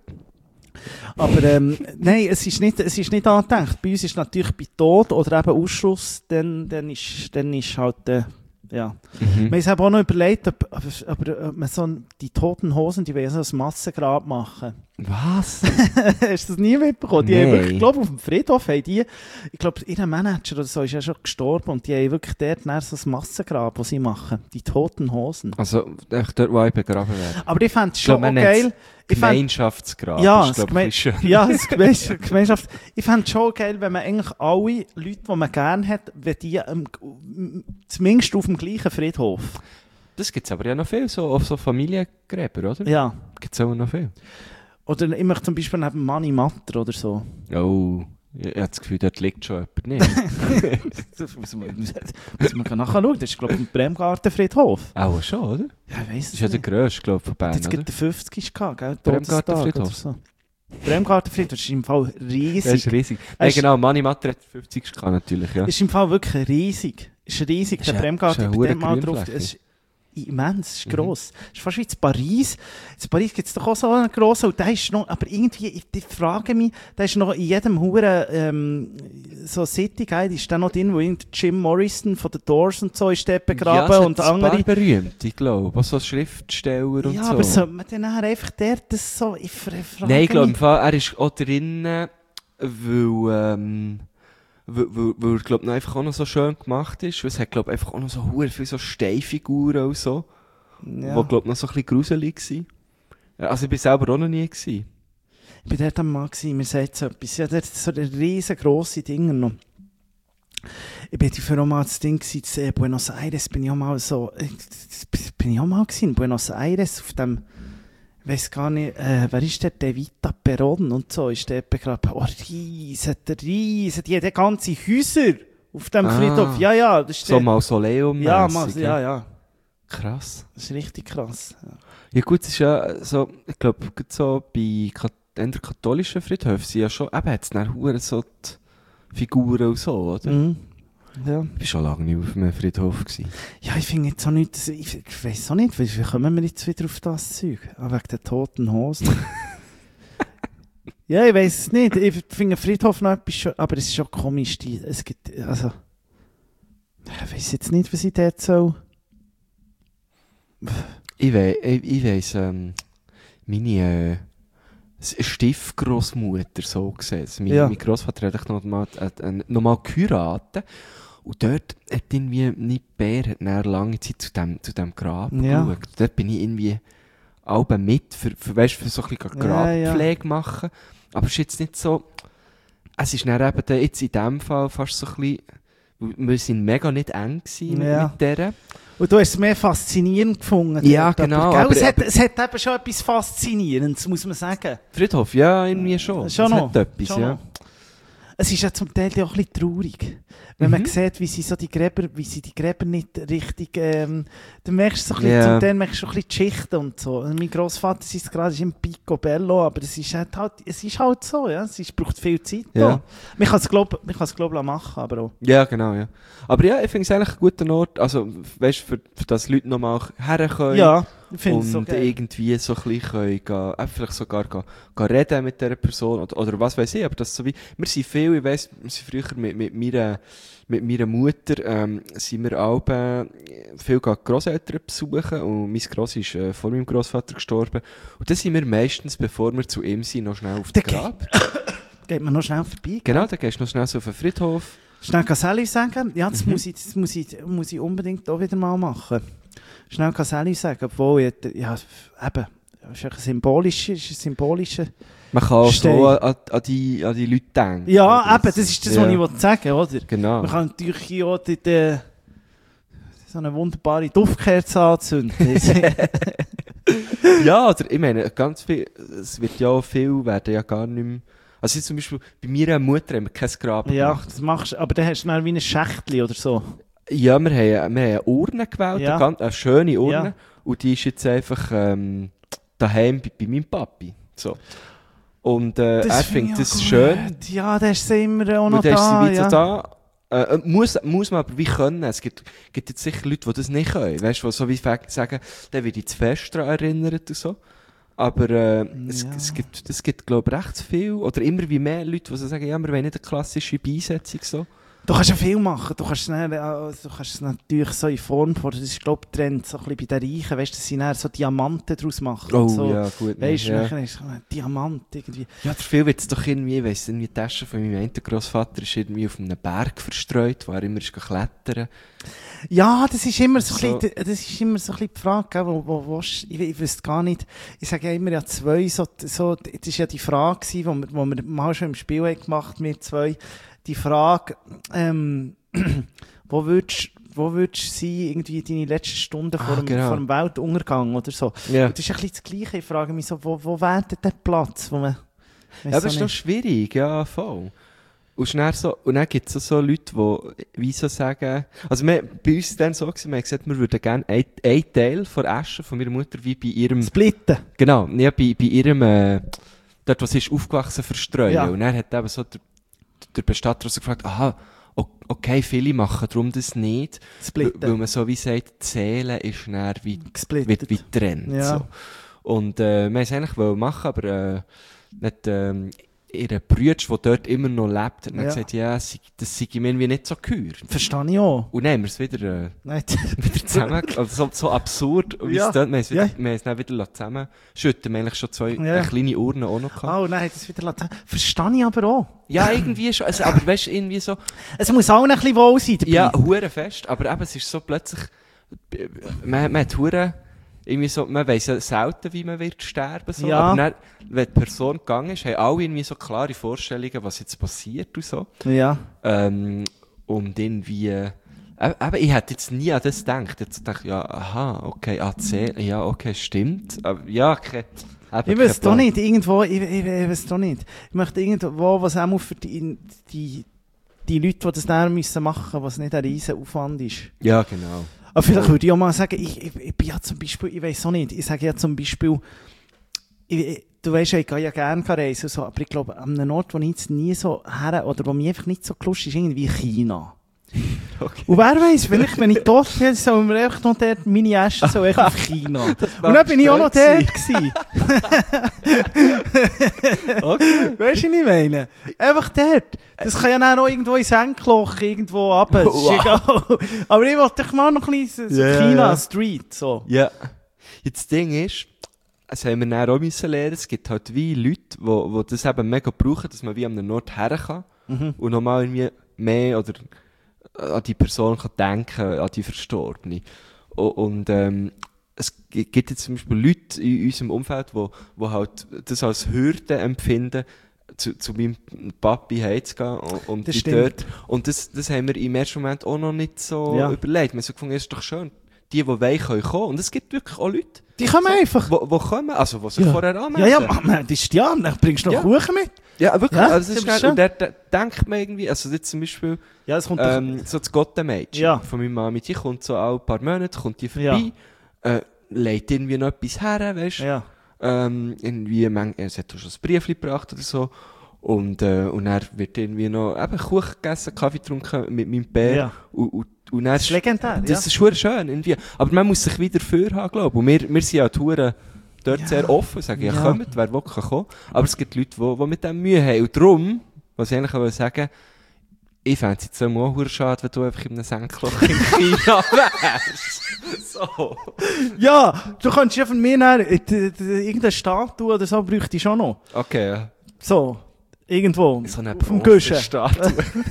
Speaker 3: Aber nein, es ist nicht angedacht. Bei uns ist natürlich bei Tod oder eben Ausschuss, dann ist halt, ja.
Speaker 2: Mhm.
Speaker 3: Wir haben auch noch überlegt, ob man so die toten Hosen, die wollen so ein Massengrab machen.
Speaker 2: Was?
Speaker 3: Hast du das nie mitbekommen? Die haben
Speaker 2: Nein.
Speaker 3: wirklich, ich glaube, auf dem Friedhof haben die, ich glaube, ihr Manager oder so ist ja schon gestorben und die haben wirklich dort dann so ein Massengrab, das sie machen. Die toten Hosen.
Speaker 2: Also, echt dort, wo ich begraben werde.
Speaker 3: Aber ich fände es
Speaker 2: Ich
Speaker 3: schon
Speaker 2: glaube,
Speaker 3: auch
Speaker 2: man
Speaker 3: geil. Ich fänd-
Speaker 2: Gemeinschaftsgrab.
Speaker 3: Ja,
Speaker 2: ist, glaube ich, schön.
Speaker 3: ja, das Gemeinschaft. Ich fände es schon geil, wenn man eigentlich alle Leute, die man gerne hat, wenn die zumindest auf dem gleichen Friedhof.
Speaker 2: Das gibt es aber ja noch viel, so, auf so Familiengräber, oder?
Speaker 3: Ja.
Speaker 2: Gibt es auch noch viel.
Speaker 3: Oder ich möchte zum Beispiel neben Manni Matter oder so.
Speaker 2: Oh, ich habe das Gefühl, dort liegt schon jemand nicht.
Speaker 3: Das muss man nachschauen. Das ist, glaube ich, ein Bremgartenfriedhof.
Speaker 2: Auch schon, oder?
Speaker 3: Ja, ich weiss
Speaker 2: Das
Speaker 3: es
Speaker 2: ist ja der
Speaker 3: nicht.
Speaker 2: grösste, glaube ich, von Bern,
Speaker 3: Jetzt
Speaker 2: oder?
Speaker 3: gibt der 50 gehabt, gell?
Speaker 2: Bremgartenfriedhof.
Speaker 3: Todestag oder so. Bremgartenfriedhof ist im Fall riesig.
Speaker 2: Der ist riesig.
Speaker 3: Er
Speaker 2: Nein,
Speaker 3: ist-
Speaker 2: genau, Mani Matter hat 50 gehabt, natürlich, ja.
Speaker 3: Ist im Fall wirklich riesig. Ist riesig.
Speaker 2: Ist
Speaker 3: Der
Speaker 2: ja-
Speaker 3: Bremgarten,
Speaker 2: ist
Speaker 3: ich
Speaker 2: eine
Speaker 3: bin dort mal
Speaker 2: hure
Speaker 3: drauf.
Speaker 2: Grünfläche.
Speaker 3: Es ist immens, es ist gross. Es ist fast wie in Paris. In Paris gibt es doch auch so einen grossen, und der ist noch, aber irgendwie, ich frage mich, der ist noch in jedem Huren so City Guide, ist der noch drin, wo Jim Morrison von den Doors und so ist dort begraben
Speaker 2: ja, es
Speaker 3: und
Speaker 2: hat ein paar
Speaker 3: andere.
Speaker 2: berühmt, ich glaube. Was so Schriftsteller und
Speaker 3: Ja,
Speaker 2: so.
Speaker 3: aber sollte man dann nachher einfach dort das so, ich frage
Speaker 2: Nein, ich glaube,
Speaker 3: mich.
Speaker 2: im Fall, er ist auch drinnen, weil er, glaube einfach auch noch so schön gemacht ist. Weil es hat, glaube einfach auch noch so hure viele so Steinfiguren und so.
Speaker 3: Ja.
Speaker 2: Die, glaube noch so ein bisschen gruselig waren. Ja, also ich bin selber auch noch nie gewesen.
Speaker 3: Ich war dort einmal, mir sagt so etwas, ja, dort so riesengrosse Dinge noch. Ich bin für auch mal das Ding gewesen, in Buenos Aires bin ich auch mal so, bin ich auch mal gewesen, in Buenos Aires auf dem, ich weiss gar nicht, wer ist der, Evita Perón und so, ist der begraben, oh, riesen, die haben ganze Häuser auf dem
Speaker 2: Ah.
Speaker 3: Friedhof, ja, das ist
Speaker 2: So Mausoleum.
Speaker 3: ja, ja,
Speaker 2: Krass.
Speaker 3: das ist richtig krass. Ja.
Speaker 2: Ja gut, es ist ja so, ich glaube, so bei eher katholischen Friedhöfen sind ja schon, eben hat's dann hure so die Figuren und so, oder?
Speaker 3: Mhm. Ja.
Speaker 2: Ich war schon lange nicht auf einem Friedhof gewesen.
Speaker 3: Ja, ich finde jetzt auch nicht, ich weiss auch nicht, wie kommen wir jetzt wieder auf das Zeug? Ah, wegen der toten Hosen. Ja, ich weiss es nicht. Ich finde Friedhof noch etwas, aber es ist schon komisch. Es gibt, also, ich weiss jetzt nicht, was ich dort soll.
Speaker 2: Ich weiss, meine Stiefgroßmutter, so gesehen.
Speaker 3: Ja.
Speaker 2: Mein Großvater hat noch mal geheiratet. Und dort hat irgendwie nicht Bär hat dann lange Zeit zu dem Grab
Speaker 3: Ja.
Speaker 2: geschaut. Dort bin ich irgendwie alle mit, für so ein bisschen Grabpflege machen. Aber es ist jetzt nicht so, es ist dann eben jetzt in dem Fall fast so ein bisschen, wir sind mega nicht eng gewesen
Speaker 3: Ja.
Speaker 2: mit der.
Speaker 3: Und du hast es mehr faszinierend gefunden.
Speaker 2: Ja,
Speaker 3: dort,
Speaker 2: genau,
Speaker 3: gell?
Speaker 2: aber-
Speaker 3: Es hat eben schon etwas Faszinierendes, muss man sagen.
Speaker 2: Friedhof, ja, irgendwie schon.
Speaker 3: Schon
Speaker 2: Es
Speaker 3: noch.
Speaker 2: hat etwas,
Speaker 3: Schon
Speaker 2: ja.
Speaker 3: noch. Es ist ja zum Teil auch ein bisschen traurig. Wenn man sieht, wie sie die Gräber nicht richtig, dann merkst du so ein bisschen, zum Teil merkst du ein bisschen die Schichten und so. Mein Grossvater ist gerade im Picobello, aber es ist halt so, ja. Es braucht viel Zeit.
Speaker 2: Ja.
Speaker 3: Da. Man kann es, glaube ich, machen, aber auch.
Speaker 2: Ja, genau, ja. Aber ja, ich finde es eigentlich ein guter Ort, also, weißt du, für dass Leute nochmal herkommen.
Speaker 3: Ja, ich finde es so
Speaker 2: Und
Speaker 3: geil.
Speaker 2: irgendwie so ein bisschen können vielleicht sogar gehen reden mit dieser Person oder was weiß ich, aber das so wie, wir sind viel, ich weiss, wir sind früher mit meiner Mutter, sind wir alle viel Grosseltern besuchen und mein Gross ist vor meinem Grossvater gestorben und dann sind wir meistens, bevor wir zu ihm sind, noch schnell auf das Grab.
Speaker 3: Geht man noch schnell vorbei.
Speaker 2: Genau, dann gehst du noch schnell so auf den Friedhof.
Speaker 3: Schnell Gaselli sagen? Ja, das muss ich unbedingt auch wieder mal machen. Schnell Gaselli sagen, obwohl, eben, das ist ein symbolischer
Speaker 2: Man kann auch
Speaker 3: Stein.
Speaker 2: so an die Leute denken.
Speaker 3: Ja,
Speaker 2: Oder
Speaker 3: eben, das ist das, was ich wollte sagen, oder?
Speaker 2: Genau.
Speaker 3: Man kann natürlich hier auch so eine wunderbare Duftkerze anzünden.
Speaker 2: Ja, oder ich meine, ganz viel, es wird ja auch viel, werden ja gar nicht mehr, also jetzt zum Beispiel, bei meiner Mutter haben wir kein Grab
Speaker 3: Ja,
Speaker 2: gemacht.
Speaker 3: das machst du, aber dann hast du dann wie ein Schächtchen oder so.
Speaker 2: Ja, wir haben eine Urne gewählt,
Speaker 3: Ja.
Speaker 2: eine schöne Urne,
Speaker 3: Ja.
Speaker 2: und die ist jetzt einfach daheim bei meinem Papi. So. Und er
Speaker 3: finde
Speaker 2: findet
Speaker 3: ich
Speaker 2: das
Speaker 3: auch
Speaker 2: schön.
Speaker 3: gut. Ja, der ist immer auch noch
Speaker 2: Und dann ist
Speaker 3: da.
Speaker 2: sie wieder
Speaker 3: Ja.
Speaker 2: da. Muss man aber wie können. Es gibt jetzt sicher Leute, die das nicht können. Weißt du, die so wie sagen, dann wird ich zu fest daran erinnert und so. Aber es gibt glaube ich, recht viel. Oder immer wie mehr Leute, die so sagen, ja, wir wollen nicht eine klassische Beisetzung so.
Speaker 3: Du kannst ja viel machen. Du kannst es natürlich so in Form von, das ist glaube ich Trend, so ein bisschen bei den Reichen, weißt du, dass sie dann so Diamanten daraus machen.
Speaker 2: Oh
Speaker 3: so.
Speaker 2: ja, gut.
Speaker 3: Weißt du,
Speaker 2: ja.
Speaker 3: dann ist so ein Diamant irgendwie.
Speaker 2: Ja, dafür wird es doch irgendwie, ich weiss nicht, die Tasche von meinem einen Grossvater ist irgendwie auf einem Berg verstreut, wo er immer ist klettern.
Speaker 3: Ja, das ist immer so,
Speaker 2: So.
Speaker 3: ein bisschen, das ist immer so ein bisschen die Frage, gell, wo ich wüsste gar nicht, ich sage ja immer, ja zwei, so, das war ja die Frage gewesen, wo wir mal schon im Spiel haben gemacht, wir zwei, die Frage, wo würdest du sein, irgendwie deine letzten Stunden vor dem Weltuntergang oder so?
Speaker 2: Ja.
Speaker 3: Und das ist ein bisschen das Gleiche, ich frage mich so, wo wäre denn der Platz, wo man...
Speaker 2: Ja, aber es ist noch schwierig, ja, voll. Und dann gibt es so Leute, die wie so sagen, also bei uns war dann so, wir haben gesagt, wir würden gerne einen Teil von Asche von meiner Mutter wie bei ihrem...
Speaker 3: Splitten.
Speaker 2: Genau, ja, bei ihrem, dort, wo sie ist aufgewachsen, verstreuen.
Speaker 3: Ja.
Speaker 2: Und dann hat eben so der Bestatter so gefragt, aha, okay, viele machen darum das nicht,
Speaker 3: Splitten.
Speaker 2: weil man so wie sagt, die Seele ist dann wie
Speaker 3: Gesplittet.
Speaker 2: wie getrennt.
Speaker 3: Ja.
Speaker 2: So. Und wir wollten es eigentlich machen, aber nicht, ihr Bruder, der dort immer noch lebt, hat dann gesagt, ja, das sei ihm irgendwie nicht so gehört.
Speaker 3: Verstehe ich auch.
Speaker 2: Und dann haben wir es wieder,
Speaker 3: Nein.
Speaker 2: wieder zusammen, also so absurd, wie
Speaker 3: Ja.
Speaker 2: es dort, wir
Speaker 3: Ja.
Speaker 2: haben es dann wieder zusammenschütten, wir haben eigentlich schon
Speaker 3: Ja.
Speaker 2: eine kleine Urne auch noch gehabt.
Speaker 3: Oh nein, das wieder lassen. Verstehe ich aber auch.
Speaker 2: Ja, irgendwie schon, also, aber weißt du, irgendwie so,
Speaker 3: Es muss auch ein bisschen wohl sein dabei.
Speaker 2: ja, hure fest, aber eben, es ist so plötzlich, man hat hure, irgendwie so, man weiss ja selten, wie man wird sterben, so.
Speaker 3: Ja.
Speaker 2: Aber dann, wenn die Person gegangen ist, haben alle irgendwie so klare Vorstellungen, was jetzt passiert und so.
Speaker 3: Ja.
Speaker 2: Und irgendwie, eben, ich hätte jetzt nie an das gedacht. Jetzt dachte ich, ja, aha, okay, AC, ja, okay, stimmt. Aber ja, okay.
Speaker 3: Ich weiß doch nicht, irgendwo, ich weiß doch nicht. Ich möchte irgendwo, was auch für die Leute, die das dann machen müssen, was nicht ein riesen Aufwand ist.
Speaker 2: Ja, genau.
Speaker 3: Aber vielleicht würde ich auch mal sagen, ich bin ja zum Beispiel, ich weiß auch nicht, ich sage ja zum Beispiel, du weißt ja, ich gehe ja gerne reisen, so, aber ich glaube, an einem Ort, wo ich jetzt nie so her, oder wo mich einfach nicht so gelustet ist, irgendwie China.
Speaker 2: Okay.
Speaker 3: Und wer weiss, vielleicht, wenn ich dort bin, sollen wir einfach noch dort, meine Asche so echt auf China. Und dann bin ich auch noch dort gewesen.
Speaker 2: Okay.
Speaker 3: Weißt du, was ich meine? Einfach dort. Das kann ja dann auch irgendwo ins Senkloch irgendwo runter. Das ist egal. Aber ich wollte doch mal noch ein bisschen so
Speaker 2: Ja,
Speaker 3: China
Speaker 2: ja.
Speaker 3: Street, so.
Speaker 2: Ja. Jetzt das Ding ist, das haben wir dann auch müssen lernen, es gibt halt wie Leute, die das eben mega brauchen, dass man wie an einem Ort her kann und nochmal irgendwie mehr oder an die Person kann denken, an die Verstorbene. Und es gibt jetzt zum Beispiel Leute in unserem Umfeld, die halt das als Hürde empfinden, zu meinem Papi heimzugehen und
Speaker 3: Das
Speaker 2: die
Speaker 3: stimmt.
Speaker 2: dort. Und das haben wir im ersten Moment auch noch nicht so
Speaker 3: Ja.
Speaker 2: überlegt. Wir haben so gefunden, es ist doch schön, die wollen, können kommen. Und es gibt wirklich auch Leute,
Speaker 3: Die kommen einfach.
Speaker 2: die kommen, also die sich vorher anmelden.
Speaker 3: Ja, das ist ja, dann bringst du noch Kuchen mit.
Speaker 2: Ja, wirklich.
Speaker 3: Ja,
Speaker 2: Also das ist
Speaker 3: das
Speaker 2: geil.
Speaker 3: ist
Speaker 2: Und da denkt man irgendwie, also jetzt zum Beispiel,
Speaker 3: Ja, es kommt
Speaker 2: so das Gottemädchen
Speaker 3: Ja.
Speaker 2: von meiner Mami, die kommt so alle paar Monate, kommt die vorbei, legt irgendwie noch etwas her, weißt du?
Speaker 3: Ja.
Speaker 2: Irgendwie, es hat auch schon ein Briefchen gebracht oder so. Und dann wird irgendwie noch eben Kuchen gegessen, Kaffee getrunken mit meinem Bär.
Speaker 3: Ja.
Speaker 2: Und dann
Speaker 3: Das ist legendär,
Speaker 2: Das ist schon schön, irgendwie. Aber man muss sich wieder für haben, glaube ich. Und wir sind ja Touren dort sehr offen, sagen, ja, kommt, wer will, kann kommen. Aber es gibt Leute, die mit dem Mühe haben. Und darum, was ich eigentlich sagen, ich fände es jetzt auch schade, wenn du einfach in einem Senkloch in China wärst. So.
Speaker 3: Ja, du könntest ja von mir her, irgendeine Statue oder so bräuchte ich schon noch.
Speaker 2: Okay, ja.
Speaker 3: So, irgendwo.
Speaker 2: So eine
Speaker 3: auf dem Guschen.
Speaker 2: Statue.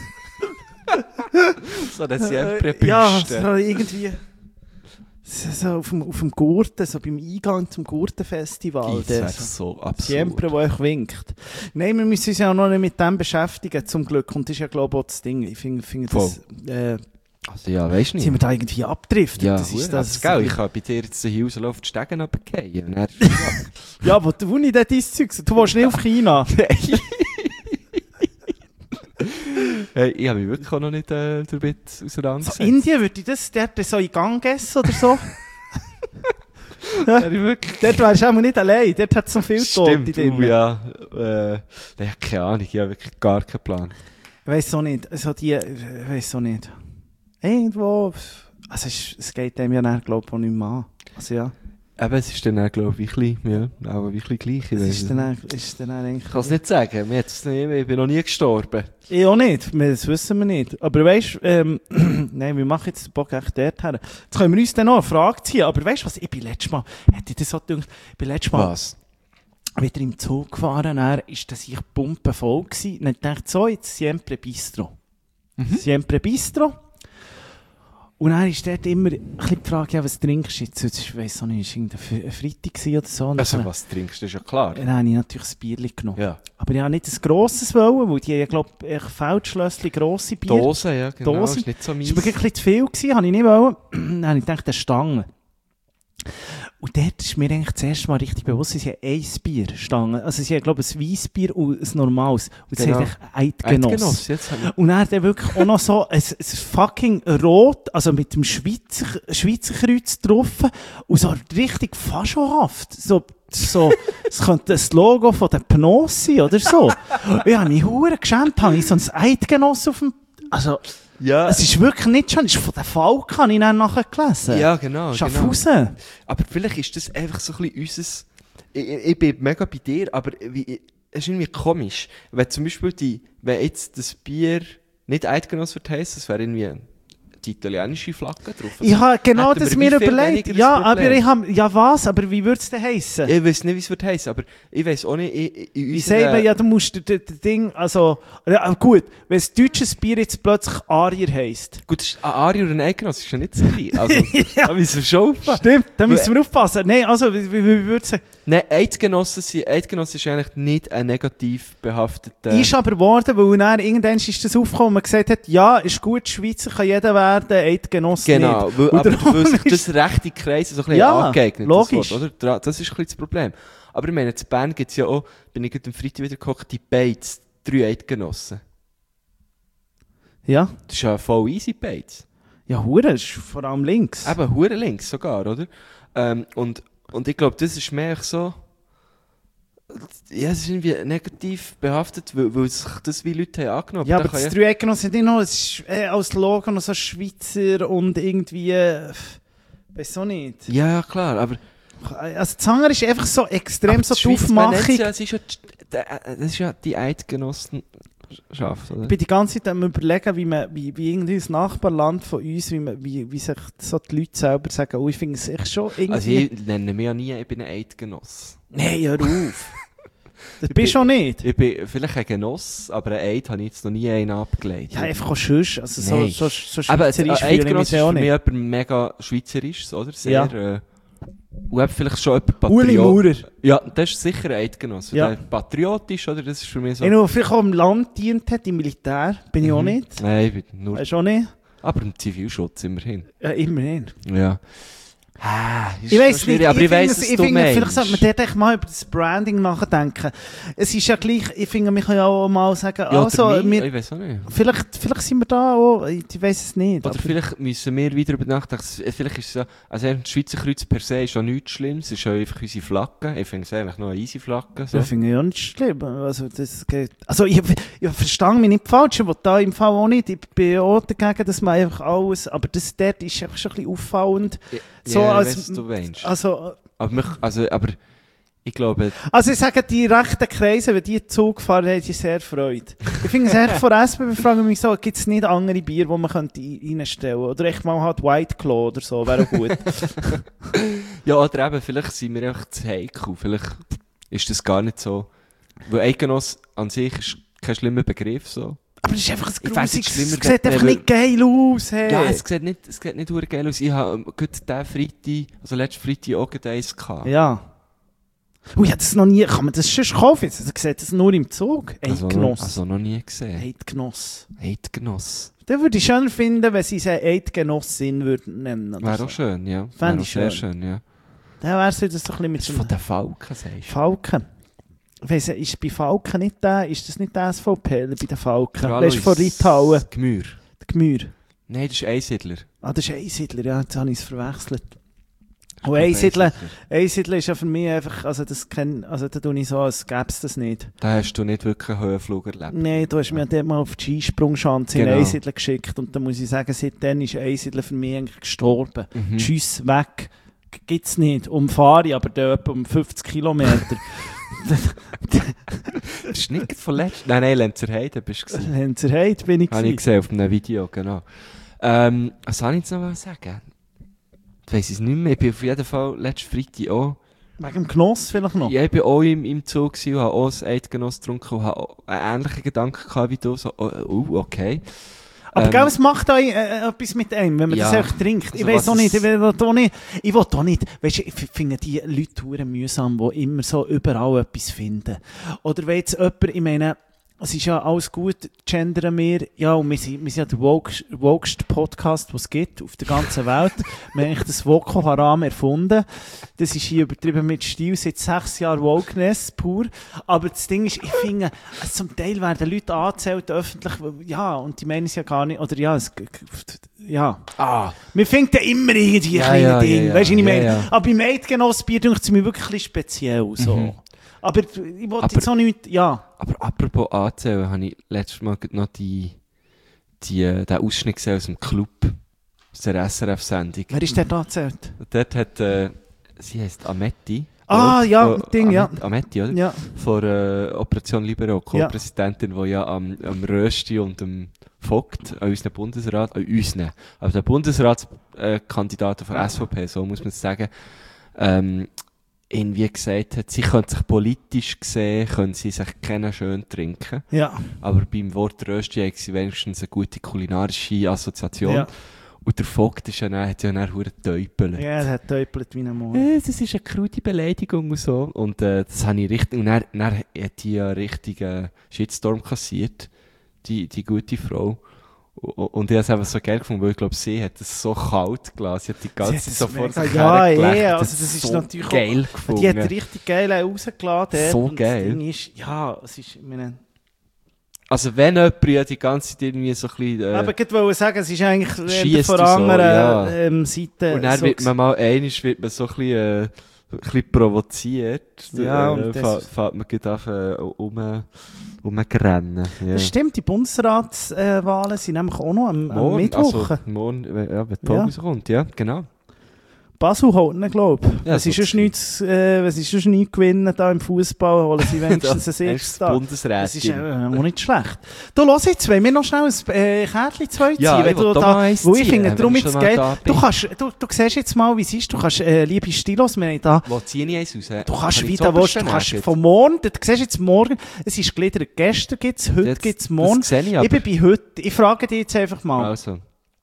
Speaker 2: So eine Siempre-Büste.
Speaker 3: Ja, so irgendwie. So auf dem Gurten, so beim Eingang zum Gurtenfestival.
Speaker 2: Das wäre so absurd.
Speaker 3: Siempre, wo euch winkt. Nein, wir müssen uns ja auch noch nicht mit dem beschäftigen, zum Glück. Und das ist ja, glaube ich, auch das Ding. Ich finde das,
Speaker 2: Also ja, weisst du nicht.
Speaker 3: sind wir da irgendwie abgedriftet.
Speaker 2: Ja,
Speaker 3: das ist
Speaker 2: das gell, ich kann bei dir jetzt hier rauslaufen, die Stegen runterfallen.
Speaker 3: Ja, aber du nicht dein Zeug. Du willst nicht auf China.
Speaker 2: Hey, ich habe mich wirklich auch noch nicht damit auseinandergesetzt.
Speaker 3: So, Indien würde ich das dort so in Gang essen oder so. Ja, dort wärst du auch nicht allein. Dort hat es noch viel Tote drin.
Speaker 2: Ja. Ich habe keine Ahnung, ich habe wirklich gar keinen Plan.
Speaker 3: Ich weiss auch nicht. Also ich weiss auch nicht. Irgendwo. Also es geht dem ja dann, glaube ich, auch nicht mehr an. Also ja.
Speaker 2: Eben, es ist dann auch, glaube ich, auch wirklich gleich.
Speaker 3: Ist dann eigentlich...
Speaker 2: Ich kann es nicht sagen, ich bin noch nie gestorben.
Speaker 3: Ich auch nicht, das wissen wir nicht. Aber weißt du, nein, wir machen jetzt den Bock echt dort her. Jetzt können wir uns dann noch eine Frage ziehen. Aber weißt du was, ich bin letztes Mal, hätte ich das so gedacht, ich bin letztes Mal
Speaker 2: Was?
Speaker 3: wieder im Zug gefahren, dann ist das ich pumpenvoll gewesen. Und dann dachte ich so, jetzt Siempre Bistro. Siempre Bistro. Und dann ist dort immer ein bisschen die Frage, ja, was trinkst du jetzt? Ich weiss auch nicht, war es ein Freitag oder so? Und
Speaker 2: Also
Speaker 3: dann-
Speaker 2: was trinkst du, ist ja klar.
Speaker 3: Dann habe ich natürlich ein Bierchen genommen.
Speaker 2: Ja.
Speaker 3: Aber ich habe nicht ein grosses wollen, weil die, glaube ich, Feldschlössli grosse Bier.
Speaker 2: Dosen, ja, genau,
Speaker 3: Dosen.
Speaker 2: ist nicht so mies.
Speaker 3: Das war mir ein bisschen zu viel gewesen, habe ich nicht wollen. Dann habe ich gedacht, eine Stange. Und dort ist mir eigentlich das erste Mal richtig bewusst, sie haben ein Bier, Stange. Also sie haben, glaube ich, ein Weissbier und ein normales. Und sie
Speaker 2: Genau.
Speaker 3: haben Eidgenoss.
Speaker 2: Eidgenoss, jetzt habe ich...
Speaker 3: Und dann wirklich auch noch so ein fucking Rot, also mit dem Schweizer Kreuz drauf. Und so richtig faschohaft. So, es könnte das Logo von der Pnos sein oder so. Und ich habe mich verdammt geschämt, habe ich so ein Eidgenoss auf dem... Also,
Speaker 2: Ja,
Speaker 3: es ist wirklich nicht schon, es ist von der Falk, habe ich dann nachher gelesen.
Speaker 2: ja, genau.
Speaker 3: Schaffhausen.
Speaker 2: Aber vielleicht ist das einfach so ein bisschen unseres... Ich bin mega bei dir, aber es ist irgendwie komisch. Wenn zum Beispiel wenn jetzt das Bier nicht Eidgenoss wird heissen, das wäre irgendwie die italienische Flagge drauf.
Speaker 3: Ich habe genau
Speaker 2: hätten wir
Speaker 3: das mir
Speaker 2: wie viel
Speaker 3: überlegt.
Speaker 2: weniger
Speaker 3: Ja,
Speaker 2: das
Speaker 3: aber
Speaker 2: Problem.
Speaker 3: ich habe, ja was, aber wie würde es denn heissen?
Speaker 2: Ich weiß nicht, wie es wird heissen, aber ich weiß auch nicht,
Speaker 3: Wie sagen wir, ja, du musst das Ding, also, ja, gut, wenn das deutsche Bier jetzt plötzlich Arier heisst.
Speaker 2: Gut, das ist ein Arier und ein Eidgenoss ist ja nicht so gleich. Also, da müssen wir schon aufpassen.
Speaker 3: Stimmt, da müssen wir aufpassen. Nein, also, wie würde es sagen?
Speaker 2: Nein, Eidgenoss ist eigentlich nicht ein negativ behafteter...
Speaker 3: Ist aber geworden, weil dann irgendwann ist das aufgekommen und man gesagt hat, ja, ist gut, Schweizer kann jeder werden, Eidgenoss
Speaker 2: Genau,
Speaker 3: nicht.
Speaker 2: weil,
Speaker 3: Und
Speaker 2: aber
Speaker 3: darum
Speaker 2: weil sich
Speaker 3: ist-
Speaker 2: das rechte Kreise so ein bisschen
Speaker 3: Ja,
Speaker 2: angeeignet
Speaker 3: logisch.
Speaker 2: das Wort, oder? Das ist ein bisschen das Problem. Aber ich meine, in Bern gibt es ja auch, bin ich gerade am Freitag wieder gekocht, die Bates, 3 Eidgenossen.
Speaker 3: Ja,
Speaker 2: Das ist ja voll easy Bates.
Speaker 3: ja, hure, ist vor allem links.
Speaker 2: Eben, hure links sogar, oder? Und ich glaube, das ist mehr so... Ja, es ist irgendwie negativ behaftet, weil sich das wie Leute haben angenommen.
Speaker 3: Ja,
Speaker 2: Da
Speaker 3: aber
Speaker 2: kann
Speaker 3: das Dreieckgenoss sind nicht noch, es ist als Logo noch so Schweizer und irgendwie, weiß auch nicht.
Speaker 2: Ja, klar, aber...
Speaker 3: Also Zanger ist einfach so extrem
Speaker 2: aber
Speaker 3: so
Speaker 2: die
Speaker 3: die
Speaker 2: Schweiz, man nennt's
Speaker 3: Aufmachung.
Speaker 2: ja, das ist ja die Eidgenossenschaft, oder?
Speaker 3: Ich bin die ganze Zeit am überlegen, wie irgendwie das Nachbarland von uns, wie sich so die Leute selber sagen, oh, ich finde es echt schon irgendwie...
Speaker 2: Also ich nenne mich ja nie, ich bin ein Eidgenoss.
Speaker 3: Nein, hör auf. Das bist du schon nicht.
Speaker 2: Ich bin vielleicht ein Genoss, aber ein Eid habe ich jetzt noch nie einen abgelegt.
Speaker 3: Ja, einfach auch sonst. Also
Speaker 2: Nein.
Speaker 3: so
Speaker 2: Aber ein
Speaker 3: schweizerisch fühle ich
Speaker 2: Eidgenoss
Speaker 3: mich
Speaker 2: ist
Speaker 3: ja auch
Speaker 2: für mich
Speaker 3: nicht.
Speaker 2: jemand mega schweizerisches, oder? Sehr,
Speaker 3: Ja.
Speaker 2: und eben vielleicht schon jemand
Speaker 3: Uli Maurer.
Speaker 2: Ja, das ist sicher ein Eidgenoss.
Speaker 3: Ja.
Speaker 2: Der patriotisch, oder? Das ist für mich so...
Speaker 3: Einer, der vielleicht auch im Land dient hat, im Militär, bin ich auch nicht.
Speaker 2: Nein, ich bin nur...
Speaker 3: Weißt du auch nicht?
Speaker 2: Aber im Zivilschutz immerhin.
Speaker 3: Ja, immerhin.
Speaker 2: Ja.
Speaker 3: Ich weiss nicht,
Speaker 2: aber ich weiss,
Speaker 3: ich finde, vielleicht sollte man dort echt mal über das Branding nachdenken. Es ist ja gleich, ich finde, wir können ja auch mal sagen,
Speaker 2: ja,
Speaker 3: also,
Speaker 2: ich weiss auch nicht.
Speaker 3: vielleicht sind wir da auch, ich weiss es nicht.
Speaker 2: Oder vielleicht müssen wir wieder über nachdenken, vielleicht ist es ja, also das Schweizer Kreuz per se ist ja nichts Schlimmes, es ist ja einfach unsere Flagge, ich finde es eigentlich noch eine easy Flagge. So.
Speaker 3: Das finde ich auch nicht schlimm. Also, das geht, also ich verstehe mich nicht falsch, ich will da im Fall auch nicht, ich bin auch dagegen, dass man einfach alles, aber das dort ist einfach schon ein bisschen auffallend. So,
Speaker 2: ja,
Speaker 3: als,
Speaker 2: weiss, du meinst.
Speaker 3: aber
Speaker 2: ich glaube...
Speaker 3: Also ich sage, die rechten Kreise, wenn die Zug fahren, haben die sehr Freude. Ich finde es echt von SBB, frage mich so, gibt es nicht andere Bier, die man könnte reinstellen könnte? Oder echt mal halt White Claw oder so, wäre auch gut.
Speaker 2: Ja, oder eben, vielleicht sind wir einfach zu heikel, vielleicht ist das gar nicht so... Weil Eidgenoss an sich ist kein schlimmer Begriff, so.
Speaker 3: Aber es ist einfach ein
Speaker 2: Ich weiss
Speaker 3: grusiges,
Speaker 2: nicht,
Speaker 3: es
Speaker 2: schlimmer,
Speaker 3: sieht einfach
Speaker 2: wenn-
Speaker 3: nicht geil aus, hey.
Speaker 2: Ja, es sieht nicht verdammt geil aus. Ich habe gerade diesen Freitag, also letzten Freitag auch gerade eins gehabt.
Speaker 3: Ja. Ui, hat das noch nie, kann man das schon kaufen? Also, sieht das nur im Zug? Eidgenoss.
Speaker 2: Also noch nie gesehen.
Speaker 3: Eidgenoss.
Speaker 2: Eidgenoss.
Speaker 3: Den würde ich schön finden, wenn sie einen Eidgenossin würden nennen. oder
Speaker 2: Wäre
Speaker 3: so.
Speaker 2: auch schön, ja.
Speaker 3: Fände
Speaker 2: Wäre
Speaker 3: ich
Speaker 2: auch sehr
Speaker 3: schön.
Speaker 2: schön, ja.
Speaker 3: Dann wäre es wieder so ein bisschen mit
Speaker 2: Das ist
Speaker 3: dem
Speaker 2: von den Falken, sagst du.
Speaker 3: Falken. Ich weiss, ist bei Falken nicht der, ist das nicht der SVP bei den Falken?
Speaker 2: Der
Speaker 3: Weißt du, von Reithauen,
Speaker 2: Gmür.
Speaker 3: der Gemür.
Speaker 2: Nein, das ist Einsiedler.
Speaker 3: Ah, das ist Einsiedler, ja, jetzt habe ich es verwechselt. Und Einsiedler ist ja für mich einfach, also da tue ich so, als gäbe es das nicht.
Speaker 2: Da hast du nicht wirklich einen Höhenflug erlebt.
Speaker 3: Nein, du hast mich dort mal auf die Skisprungschanze in
Speaker 2: Genau.
Speaker 3: Einsiedler geschickt und da muss ich sagen, seitdem ist Einsiedler für mich eigentlich gestorben.
Speaker 2: Mhm.
Speaker 3: Tschüss, weg. Gibt's nicht. Umfahre ich, aber da etwa um 50 Kilometer.
Speaker 2: Das ist nicht von letztem... Nein, Lenzerheide bist du gewesen.
Speaker 3: Lenzerheide bin ich
Speaker 2: Habe ich
Speaker 3: gewesen.
Speaker 2: gesehen auf einem Video, genau. Was soll ich jetzt noch sagen? Ich weiss es nicht mehr. Ich bin auf jeden Fall letzten Freitag auch...
Speaker 3: Wegen dem Genoss vielleicht noch?
Speaker 2: Ja, ich bin auch im Zug gewesen und habe auch ein Eidgenoss getrunken und habe auch einen ähnlichen Gedanken gehabt wie du. So, okay.
Speaker 3: Aber gell, es macht auch etwas mit einem, wenn man
Speaker 2: ja.
Speaker 3: das einfach trinkt. Ich
Speaker 2: Also
Speaker 3: weiss auch
Speaker 2: was
Speaker 3: nicht,
Speaker 2: es-
Speaker 3: ich will auch nicht, weisst du, ich finde die Leute verdammt mühsam, die immer so überall etwas finden. Oder wenn jetzt jemand, ich meine, es ist ja alles gut, gendern wir, ja, und wir sind ja der wokeste Podcast, den es gibt auf der ganzen Welt. Wir haben eigentlich das Boko Haram erfunden. Das ist hier übertrieben mit Stil, seit 6 Jahren Wokeness pur. Aber das Ding ist, ich finde, zum Teil werden Leute angezählt öffentlich, ja, und die meinen es ja gar nicht, oder ja, ja. Wir finden immer irgendwie
Speaker 2: Ja,
Speaker 3: kleine
Speaker 2: ja,
Speaker 3: Dinge,
Speaker 2: ja,
Speaker 3: weißt du, was ich
Speaker 2: ja,
Speaker 3: meine?
Speaker 2: ja.
Speaker 3: Aber beim Eidgenossbier denke ich mir wirklich ein bisschen speziell, so.
Speaker 2: Mhm.
Speaker 3: Aber ich wollte jetzt auch nicht, ja.
Speaker 2: Aber apropos anzählen, habe ich letztes Mal gerade noch den Ausschnitt gesehen aus dem Club. Aus der SRF-Sendung.
Speaker 3: Wer ist der da erzählt?
Speaker 2: Dort hat, sie heisst Ametti.
Speaker 3: Ah, ja, Ding, ja.
Speaker 2: Ametti, oder?
Speaker 3: Ja.
Speaker 2: Von Operation Libero, Co-Präsidentin, die ja am Rösti und am Vogt an unseren Bundesrat, aber der Bundesratskandidaten von SVP, so muss man es sagen, irgendwie gesagt hat, sie können sich politisch gesehen, können sie sich kennen schön trinken.
Speaker 3: Ja.
Speaker 2: Aber beim Wort Rösti haben sie wenigstens eine gute kulinarische Assoziation.
Speaker 3: Ja.
Speaker 2: Und der Vogt ist hat ja dann verdammt getäupelt.
Speaker 3: Ja, er hat teupelt wie ein Mann.
Speaker 2: Das ist eine krude Beleidigung und so. Und das habe ich richtig... Und dann hat die ja richtig Shitstorm kassiert, die gute Frau. Und ich habe es einfach so geil gefunden, weil ich glaube, sie hat es so kalt gelassen. Sie hat die ganze Zeit so vor sich
Speaker 3: Ja,
Speaker 2: hergelächelt.
Speaker 3: also das ist
Speaker 2: so
Speaker 3: natürlich
Speaker 2: geil
Speaker 3: auch,
Speaker 2: gefunden.
Speaker 3: die hat richtig geil rausgeladen.
Speaker 2: So
Speaker 3: und
Speaker 2: geil.
Speaker 3: Das Ding ist, ja, es ist, ich meine...
Speaker 2: Also wenn jemand ja die ganze Zeit irgendwie so ein bisschen...
Speaker 3: Aber ich wollte sagen, es ist eigentlich
Speaker 2: Schiesst
Speaker 3: von
Speaker 2: und so,
Speaker 3: anderen Seiten...
Speaker 2: und dann
Speaker 3: so
Speaker 2: wird man mal wird man so ein bisschen provoziert.
Speaker 3: Ja, und das-
Speaker 2: fährt man gerade rumrennen. Ja.
Speaker 3: Das stimmt, die Bundesratswahlen sind nämlich auch noch am Mittwoch.
Speaker 2: Also, morgen, ja, wenn die Folge
Speaker 3: Ja.
Speaker 2: rauskommt, ja, genau.
Speaker 3: Basel holt ihn, glaube ich.
Speaker 2: Ja,
Speaker 3: Was ist
Speaker 2: so
Speaker 3: schon nichts gewinnen da im Fußball, holen sie wenigstens ein
Speaker 2: Das
Speaker 3: da. Das ist
Speaker 2: Bundesrätin.
Speaker 3: auch nicht schlecht. Du, los jetzt, wollen wir noch schnell ein Kärtchen 2 ziehen?
Speaker 2: Ja, ich
Speaker 3: Wenn
Speaker 2: will
Speaker 3: du
Speaker 2: doch mal eins
Speaker 3: wo ich
Speaker 2: ziehen,
Speaker 3: finde,
Speaker 2: wenn
Speaker 3: darum
Speaker 2: ich
Speaker 3: jetzt
Speaker 2: schon mal
Speaker 3: geil.
Speaker 2: da bin.
Speaker 3: Du siehst jetzt mal, wie es ist. Du kannst, liebe Stilos, wir haben da,
Speaker 2: Wo ziehe ich eins raus?
Speaker 3: du kannst
Speaker 2: Kann ich
Speaker 3: wieder,
Speaker 2: das
Speaker 3: du kannst vom Morgen, du siehst jetzt morgen, es ist gegliedert, gestern gibt's, heute
Speaker 2: Das-
Speaker 3: gibt's, morgen.
Speaker 2: das sehe ich
Speaker 3: Ich
Speaker 2: aber.
Speaker 3: bin bei heute. Ich frage dich jetzt einfach mal.
Speaker 2: Also,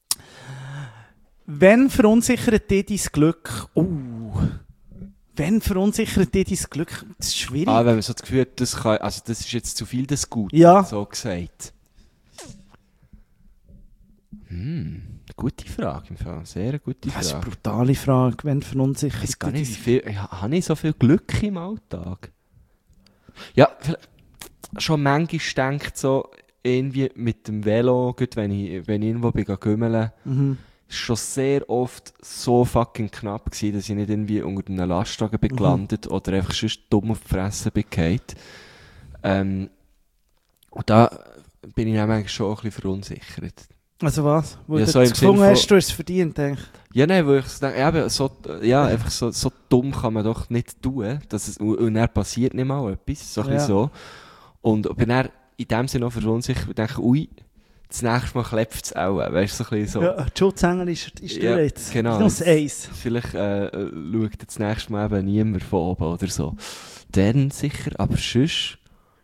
Speaker 3: Wenn verunsichert dich dein Glück? Wenn verunsichert dich dein Glück? Das ist schwierig.
Speaker 2: wenn man so das Gefühl hat, das ist jetzt zu viel des Guten,
Speaker 3: Ja.
Speaker 2: so gesagt. Gute Frage im Fall. Sehr gute Frage.
Speaker 3: Das ist eine brutale Frage, wenn verunsichert.
Speaker 2: Ich weiß gar nicht, wie viel... Habe ich so viel Glück im Alltag? Ja, schon manchmal denkt so, irgendwie mit dem Velo, gut, wenn ich irgendwo bin gümmeln, ist schon sehr oft so fucking knapp gewesen, dass ich nicht irgendwie unter einem Lastwagen bin gelandet oder einfach sonst dumm auf die Fresse bin gefallen. Und da bin ich dann eigentlich schon ein bisschen verunsichert.
Speaker 3: Also was? Wo
Speaker 2: Ja,
Speaker 3: du
Speaker 2: so im
Speaker 3: gefunden
Speaker 2: Sinn
Speaker 3: hast, du hast es verdient, denke ich.
Speaker 2: Ja, nein, wo ich so denke, eben, einfach so dumm kann man doch nicht tun. Und dann passiert nicht mal etwas. So ein bisschen so. Und bin dann in dem Sinne auch verunsichert und denke, ui, das nächste Mal klebt es auch. Weißt du, so ein bisschen so.
Speaker 3: Ja, die Schutzengel ist
Speaker 2: Ja,
Speaker 3: durch jetzt.
Speaker 2: genau.
Speaker 3: Noch das Eis.
Speaker 2: Vielleicht schaut das nächste Mal eben niemand von oben oder so. Dann sicher, aber sonst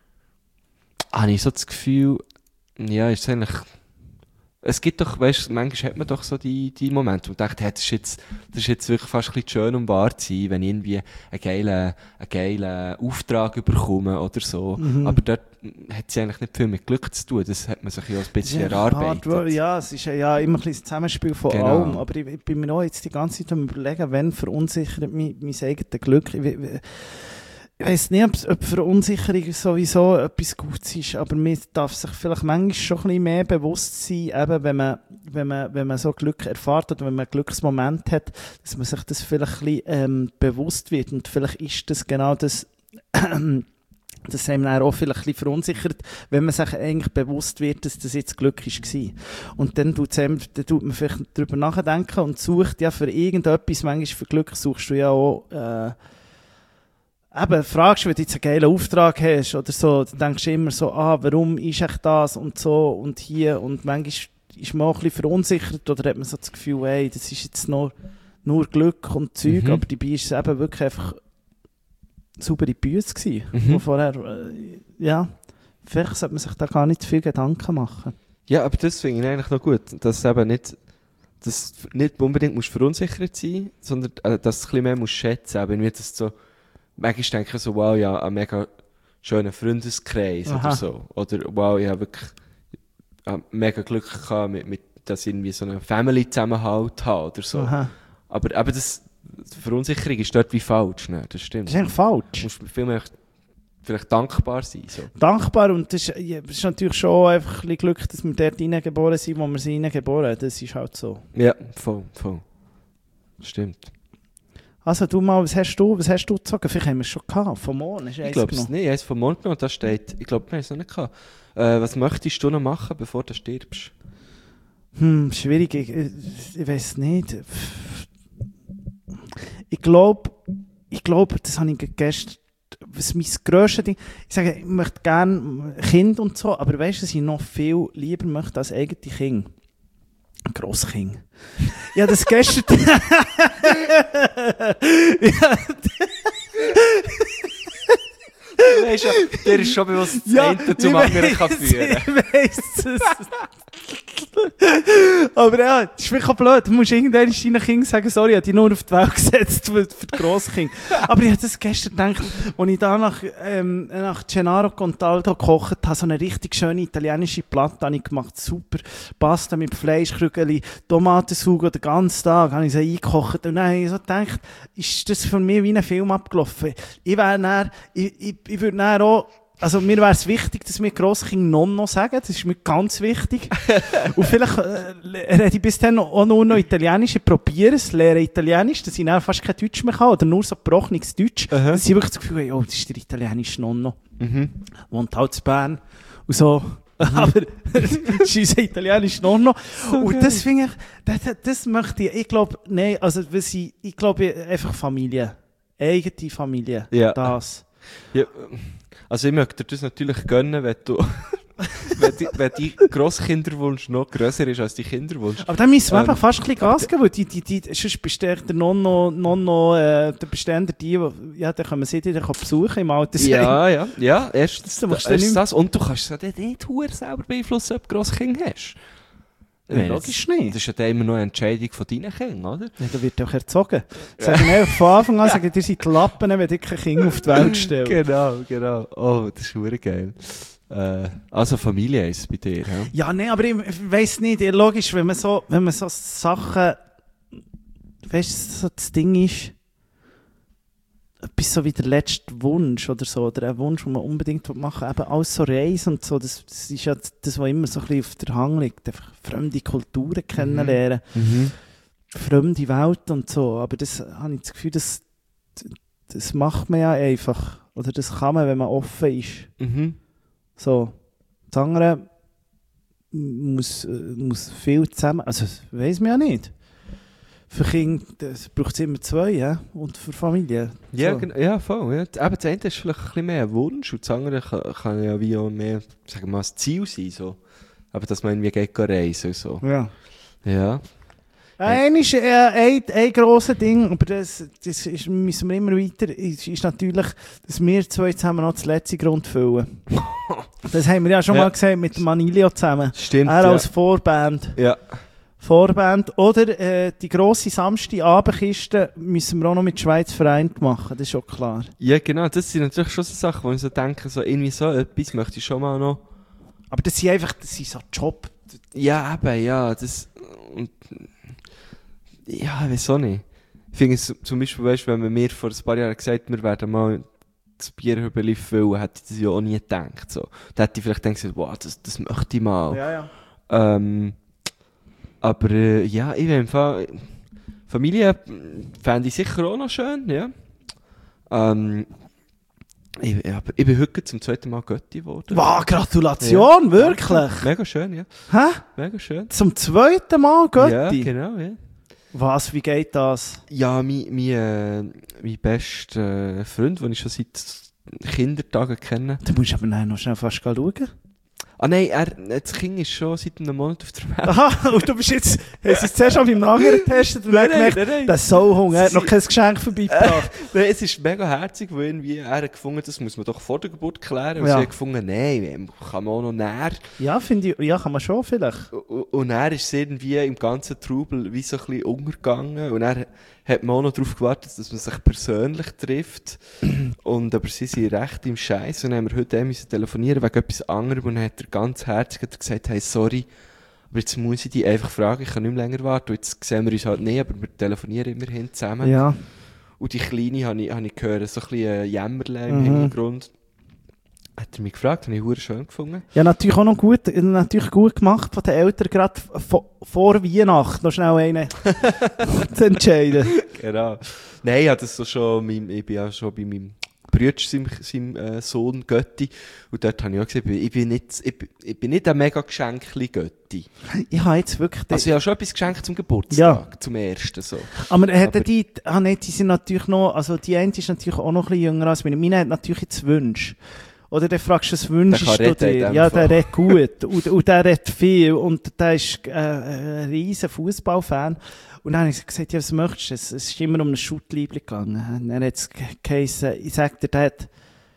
Speaker 2: habe ich so das Gefühl, ja, ist es eigentlich... Es gibt doch, weißt du, manchmal hat man doch so die Momente, wo man denkt, hey, das ist jetzt wirklich fast ein bisschen schön, um wahr zu sein, wenn ich irgendwie einen geilen Auftrag bekomme oder so. Aber dort hat es eigentlich nicht viel mit Glück zu tun, das hat man sich ja ein bisschen erarbeitet.
Speaker 3: Ja, es ist ja immer ein bisschen ein Zusammenspiel von allem, aber ich bin mir auch jetzt die ganze Zeit am Überlegen, wenn verunsichert mein eigenes Glück. Ich weiss nicht, ob Verunsicherung sowieso etwas Gutes ist, aber man darf sich vielleicht manchmal schon ein bisschen mehr bewusst sein, eben wenn man so Glück erfährt oder wenn man einen Glücksmoment hat, dass man sich das vielleicht ein bisschen bewusst wird. Und vielleicht ist das genau das, das einem auch vielleicht ein bisschen verunsichert, wenn man sich eigentlich bewusst wird, dass das jetzt Glück war. Und dann tut man vielleicht darüber nachdenken und sucht ja für irgendetwas, manchmal für Glück suchst du ja auch, eben, fragst du, wenn du jetzt einen geilen Auftrag hast oder so, dann denkst du immer so, warum ist echt das und so und hier und manchmal ist man auch ein bisschen verunsichert oder hat man so das Gefühl, hey, das ist jetzt nur Glück und Zeug, aber dabei ist es eben wirklich einfach saubere Büsse gewesen, wo vorher, ja, vielleicht sollte man sich da gar nicht zu viel Gedanken machen.
Speaker 2: Ja, aber das finde ich eigentlich noch gut, dass eben nicht unbedingt musst verunsichert sein, sondern dass du ein bisschen mehr musst schätzen, aber nicht, dass so manchmal denke ich so, wow, ja, ein mega schöner Freundeskreis oder so. Oder wow, ich habe wirklich mega Glück gehabt, mit dass ich irgendwie so einen Family-Zusammenhalt habe oder so.
Speaker 3: Aha.
Speaker 2: Aber die Verunsicherung ist dort wie falsch, ne? Das stimmt.
Speaker 3: Das ist eigentlich falsch.
Speaker 2: Du musst viel mehr vielleicht dankbar sein. So.
Speaker 3: Dankbar und das ist natürlich schon einfach ein bisschen Glück, dass wir dort reingeboren sind, wo wir sind reingeboren. Das ist halt so.
Speaker 2: Ja, voll. Stimmt.
Speaker 3: Also du mal, was hast du gezogen? Vielleicht haben wir es schon gehabt, vom Mond.
Speaker 2: Ich glaube es nicht, ich habe es vom Mond genommen, da steht, ich glaube, wir haben es noch nicht gehabt. Was möchtest du noch machen, bevor du stirbst?
Speaker 3: Schwierig, ich weiß nicht. Ich glaube, das habe ich gestern, was mein grösstes Ding, ich sage, ich möchte gerne Kind und so, aber weißt du, dass ich noch viel lieber möchte als eigene Kind? Ein Grosskind. Ja, das gestern...
Speaker 2: Du weißt ja, der ist schon bewusst das eine zum anderen kann führen.
Speaker 3: Ich weiss es. Aber ja, das ist wirklich auch blöd. Du musst irgendwann deinen Kindern sagen, sorry, ich habe dich nur auf die Welt gesetzt für die Grosskinder. Aber ich habe das gestern gedacht, als ich da nach Gennaro Contaldo gekocht habe, so eine richtig schöne italienische Platte habe ich gemacht. Super. Pasta mit Fleischkrügeli, Tomatensauce den ganzen Tag habe ich sie eingekocht. Und dann habe ich so gedacht, ist das für mich wie ein Film abgelaufen. Ich würde dann auch, also mir wäre es wichtig, dass wir Grosskinder Nonno sagen, das ist mir ganz wichtig. Und vielleicht rede ich bis dann auch nur noch Italienisch, ich probiere es, lehre Italienisch, dass ich dann fast kein Deutsch mehr kann, oder nur so gebrochenes Deutsch. Dass ich wirklich das Gefühl habe, oh, das ist der italienische Nonno. Wohnt halt in Bern und so. Aber das ist unser italienischer Nonno. So und das finde ich, das möchte ich glaube, nein, also ich glaube einfach Familie. Eigene Familie.
Speaker 2: Ja.
Speaker 3: Das.
Speaker 2: Ja, also ich möchte dir das natürlich gönnen, wenn du wenn dein Grosskinderwunsch noch grösser ist als dein Kinderwunsch.
Speaker 3: Aber dann müssen wir einfach fast ein bisschen Gas geben, weil sonst besteht der Nonno, der bestehende ja, dann können wir sie dann besuchen im Altersheim.
Speaker 2: Ja, erstens
Speaker 3: das.
Speaker 2: Und du kannst es ja nicht selber beeinflussen, ob du Grosskind hast.
Speaker 3: Logisch nicht.
Speaker 2: Das ist ja dann immer noch eine Entscheidung von deinen Kindern, oder?
Speaker 3: Ja, da wird auch erzogen. Sagen einfach von Anfang an, sagen, ihr seid Lappen, wenn ihr kein Kind auf die Welt stellt.
Speaker 2: Genau. Oh, das ist verdammt geil. Also Familie ist es bei dir, ja?
Speaker 3: Ja, nein, aber ich weiss nicht, logisch, wenn man so Sachen, weißt du, so das Ding ist, etwas so wie der letzte Wunsch oder so, oder ein Wunsch, den man unbedingt machen will, eben alles so Reisen und so, das ist ja das, was immer so ein bisschen auf der Hand liegt, einfach fremde Kulturen kennenlernen, fremde Welt und so, aber das habe ich das Gefühl, das macht man ja einfach, oder das kann man, wenn man offen ist. So, das andere muss viel zusammen, also das weiss man ja nicht. Für Kinder braucht es immer 2, ja? Und für Familie.
Speaker 2: Ja,
Speaker 3: so.
Speaker 2: ja, voll. Ja. Aber das eine ist vielleicht ein bisschen mehr ein Wunsch und das andere kann ja wie auch mehr, sagen wir mal, ein Ziel sein. So. Aber dass man irgendwie geht reisen und so.
Speaker 3: Ja.
Speaker 2: Ja.
Speaker 3: Ein grosses Ding, aber das ist, müssen wir immer weiter, ist natürlich, dass wir 2 zusammen noch das letzte Grund füllen. Das haben wir ja schon mal gesagt mit Manilio zusammen.
Speaker 2: Stimmt,
Speaker 3: Er als Vorband.
Speaker 2: Ja.
Speaker 3: Oder die grosse Samstagabendkiste müssen wir auch noch mit Schweiz vereint machen, das ist schon klar.
Speaker 2: Ja, genau. Das sind natürlich schon so Sachen, wo ich so denke, so irgendwie so etwas möchte ich schon mal noch.
Speaker 3: Aber das sind so Job.
Speaker 2: Ja, eben, ja. Und ja, wieso nicht? Ich finde es zum Beispiel, weißt, wenn man mir vor ein paar Jahren gesagt hat, wir werden mal das Bierhübeli füllen, hätte ich das ja auch nie gedacht. So. Da hätte ich vielleicht gedacht, wow, das möchte ich mal.
Speaker 3: Ja.
Speaker 2: Aber ja, ich will im Fall Familie fände ich sicher auch noch schön, ja. Ich bin heute zum 2. Mal Götti geworden.
Speaker 3: Wow, Gratulation,
Speaker 2: ja.
Speaker 3: wirklich?
Speaker 2: Mega schön, ja.
Speaker 3: Hä?
Speaker 2: Mega schön.
Speaker 3: Zum 2. Mal Götti?
Speaker 2: Ja, genau, ja.
Speaker 3: Was, wie geht das?
Speaker 2: Ja, mein bester Freund, den ich schon seit Kindertagen kenne.
Speaker 3: Du musst aber noch schnell fast schauen.
Speaker 2: Ah nein, das Kind ist schon seit einem Monat auf der Welt.
Speaker 3: Aha, und du bist jetzt, hast es zuerst an meinem Nager getestet und dann gemerkt, der Sauhunger hat noch kein Geschenk vorbeigebracht.
Speaker 2: Nein, es ist mega herzig, weil irgendwie er hat gefunden, das muss man doch vor der Geburt klären. Und
Speaker 3: Ja.
Speaker 2: sie hat gefunden, nein, kann man auch noch näher.
Speaker 3: Ja, finde ich, ja, kann man schon vielleicht.
Speaker 2: Und er ist es irgendwie im ganzen Trubel wie so ein bisschen untergegangen. Und er hat man auch noch darauf gewartet, dass man sich persönlich trifft. Aber sie sind recht im Scheiß. Und dann haben wir heute müssen telefonieren wegen etwas anderem. Und dann hat er ganz herzlich gesagt, hey, sorry, aber jetzt muss ich dich einfach fragen, ich kann nicht mehr länger warten. Und jetzt sehen wir uns halt nicht, aber wir telefonieren immerhin zusammen.
Speaker 3: Ja.
Speaker 2: Und die Kleine habe ich gehört, so ein bisschen Jämmerlein im Hintergrund. Hat er mich gefragt, habe ich verdammt schön gefunden.
Speaker 3: Ja, natürlich auch noch gut gemacht von den Eltern, gerade vor Weihnachten noch schnell einen zu entscheiden.
Speaker 2: Genau. Nein, ich, das so schon, ich bin ja schon bei meinem Bruder, seinem Sohn Götti. Und dort habe ich auch gesagt, ich bin nicht ein mega Geschenkli Götti.
Speaker 3: Ich habe jetzt wirklich...
Speaker 2: Also ich habe schon etwas geschenkt zum Geburtstag, zum ersten so.
Speaker 3: Aber die sind natürlich noch, also die eine ist natürlich auch noch ein bisschen jünger als meine. Meine hat natürlich jetzt Wünsche. Oder dann fragst du, was wünschst du dir? Ja, der redet gut. und der redet viel. Und der ist ein riesen Fußballfan. Und dann habe ich gesagt, ja, was möchtest du? Es ist immer um ein Schuttliebli gegangen. Dann hat es geheißen, ich sag dir, der hat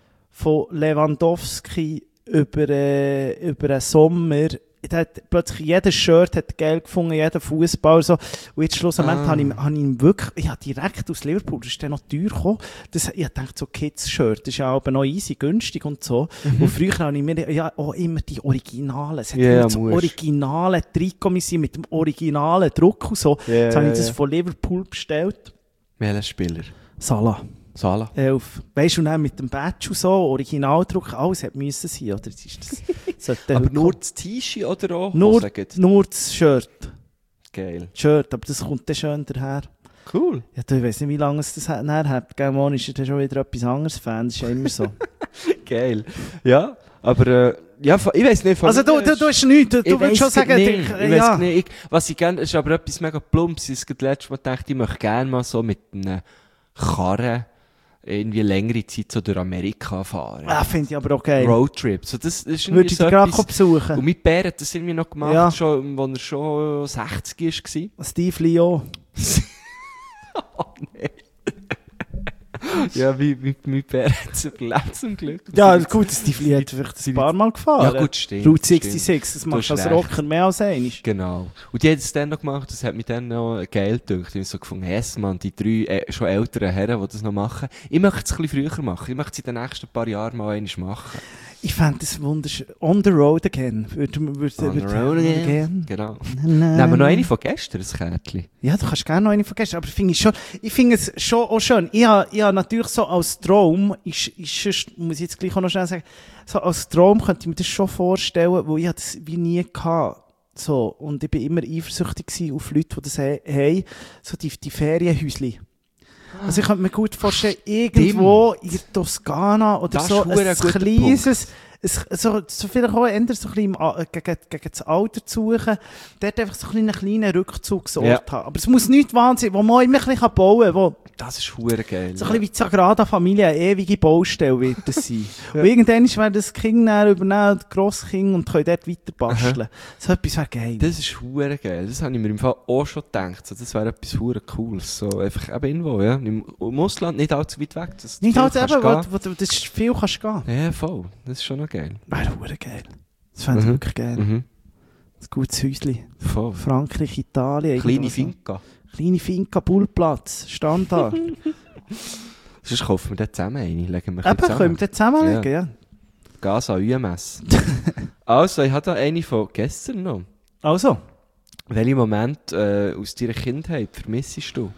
Speaker 3: von Lewandowski über einen Sommer, der hat plötzlich jedes Shirt hat Geld gefunden, jeder Fußball so. Und jetzt schlussendlich habe ich ihn wirklich, direkt aus Liverpool, das ist dann noch teuer gekommen. Ich dachte, so Kids-Shirt, das ist ja aber noch easy, günstig und so. Und früher habe ich mir auch immer die Originalen, es hat immer das originale Trikot mit dem originalen Druck und so. Jetzt habe ich das von Liverpool bestellt.
Speaker 2: Welcher Spieler?
Speaker 3: Salah. 11. Weißt du, dann mit dem Badge und so, Originaldruck, alles hat müssen sein, oder?
Speaker 2: Aber nur das T-Shirt oder auch?
Speaker 3: Nur das Shirt.
Speaker 2: Geil.
Speaker 3: Shirt, aber das kommt dann schön daher.
Speaker 2: Cool.
Speaker 3: Ja, ich weiss nicht, wie lange es das nachher hat. Gell, Mann, ist ja schon wieder etwas anderes Fan, das ist ja immer so.
Speaker 2: Geil. Ja, aber ja, ich weiss nicht.
Speaker 3: Also du hast nichts, du willst schon sagen...
Speaker 2: Nicht. Was ich gerne, ist aber etwas mega Plumps. Ich habe letztes Mal gedacht, ich möchte gerne mal so mit einem Karren irgendwie längere Zeit so durch Amerika fahren.
Speaker 3: Ja, finde ich aber auch geil.
Speaker 2: Roadtrip. So, das ist
Speaker 3: würde ich
Speaker 2: so
Speaker 3: gerade besuchen.
Speaker 2: Und mit Bär hat das irgendwie noch gemacht, schon, als er schon 60 war.
Speaker 3: Steve Leo.
Speaker 2: Oh nein. Ja, mein Bär hat es überlebt zum Glück.
Speaker 3: Ja, gut, Steve Leo hat vielleicht ein paar Mal gefahren.
Speaker 2: Ja gut, stimmt.
Speaker 3: Route 66, das machst du als Rocker mehr als einmal.
Speaker 2: Genau. Und die hat es dann noch gemacht, das hat mich dann noch geil gedacht. Ich habe so gefunden, yes, man, die 3 schon älteren Herren, die das noch machen. Ich möchte es ein bisschen früher machen. Ich möchte es in den nächsten paar Jahren mal einmal machen.
Speaker 3: Ich fände das wunderschön. On the road again.
Speaker 2: On the road again. Genau. Nehmen wir noch eine von gestern, ein Kärtchen.
Speaker 3: Ja, du kannst gerne noch eine vergessen, aber ich finde es schon auch schön. Ich habe natürlich so als Traum, sonst muss ich jetzt gleich auch noch schnell sagen, so als Traum könnte ich mir das schon vorstellen, wo ich das wie nie hatte. So, und ich bin immer eifersüchtig gewesen auf Leute, die das haben, so die Ferienhäuschen. Also ich könnte mir gut vorstellen, irgendwo in der Toskana oder
Speaker 2: Das
Speaker 3: so
Speaker 2: ist ein
Speaker 3: ein
Speaker 2: guter
Speaker 3: kleines, so vielleicht auch eher so ein bisschen gegen das Alter zu suchen, dort einfach so einen kleinen Rückzugsort haben. Aber es muss nicht wahnsinnig, wo man immer ein bisschen bauen kann, wo
Speaker 2: Das ist verdammt geil.
Speaker 3: so ein bisschen wie die Sagrada Familie eine ewige Baustelle wird das sein. Und irgendwann werden das Kind dann übernehmen, das Grosskind, und können dort weiter basteln. So etwas wäre geil.
Speaker 2: Das ist verdammt geil. Das habe ich mir im Fall auch schon gedacht. So, das wäre etwas verdammt Cooles. So, einfach eben irgendwo, ja. Im Ausland, nicht allzu weit weg. Das
Speaker 3: Nicht
Speaker 2: viel
Speaker 3: halt
Speaker 2: kannst
Speaker 3: eben,
Speaker 2: gehen.
Speaker 3: wo das ist viel kannst gehen.
Speaker 2: Ja, voll. Das ist schon noch geil.
Speaker 3: Wäre verdammt geil. Das fände ich wirklich geil.
Speaker 2: Mhm.
Speaker 3: Ein gutes Häuschen.
Speaker 2: Voll.
Speaker 3: Frankreich, Italien.
Speaker 2: Kleine
Speaker 3: irgendwo so.
Speaker 2: Finca.
Speaker 3: Kleine Finca, Bullplatz, Standard.
Speaker 2: Sonst kaufen wir den zusammen eine. Legen wir
Speaker 3: Eben,
Speaker 2: zusammen.
Speaker 3: können wir das zusammenlegen, ja.
Speaker 2: Gas an UMS. Also, ich habe da eine von gestern noch.
Speaker 3: Also,
Speaker 2: Welchen Moment aus deiner Kindheit vermissest du?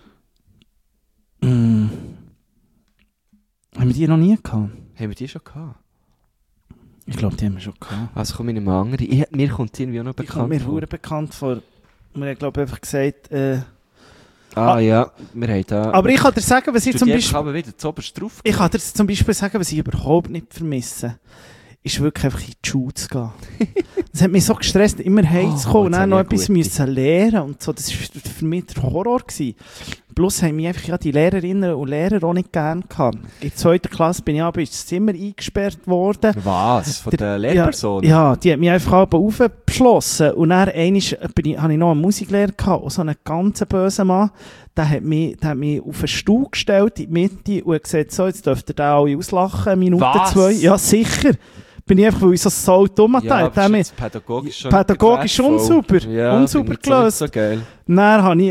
Speaker 3: haben wir die noch nie gehabt?
Speaker 2: Haben wir die schon gehabt?
Speaker 3: Ich glaube, die haben wir schon gehabt.
Speaker 2: Also komme ich nicht mal andere. Mir kommt es irgendwie auch noch
Speaker 3: Die kommt
Speaker 2: bekannt
Speaker 3: mir
Speaker 2: vor.
Speaker 3: verdammt bekannt vor. Wir haben, glaube ich, einfach gesagt,
Speaker 2: Ja, wir haben da...
Speaker 3: aber ich kann dir sagen, was ich zum Beispiel...
Speaker 2: aber wieder zuoberst drauf.
Speaker 3: Ich kann dir zum Beispiel sagen, was ich überhaupt nicht vermisse, ist wirklich einfach in die Schule zu gehen. Das hat mich so gestresst, immer heimzukommen und
Speaker 2: jetzt
Speaker 3: dann noch
Speaker 2: habe ich
Speaker 3: etwas
Speaker 2: eine
Speaker 3: müssen lernen und so. Das war für mich der Horror gewesen. Plus haben mich einfach ja die Lehrerinnen und Lehrer auch nicht gern gehabt. In der 2. Klasse bin ich aber ins Zimmer eingesperrt worden.
Speaker 2: Was? Von der Lehrperson?
Speaker 3: Ja, die hat mich einfach aber aufgeschlossen. Und dann habe ich noch einen Musiklehrer gehabt, so einen ganz bösen Mann. Der hat mich auf einen Stuhl gestellt, in die Mitte, und hat gesagt, so, jetzt dürft ihr den alle auslachen, Minute
Speaker 2: Was?
Speaker 3: 2. Ja, sicher. Bin ich einfach, weil ich so saut dumm
Speaker 2: Ja,
Speaker 3: hatte.
Speaker 2: aber das ist jetzt pädagogisch schon
Speaker 3: Pädagogisch
Speaker 2: nicht
Speaker 3: unsauber.
Speaker 2: Ja,
Speaker 3: Unsauber
Speaker 2: finde ich jetzt auch
Speaker 3: gelöst.
Speaker 2: nicht so geil.
Speaker 3: Dann habe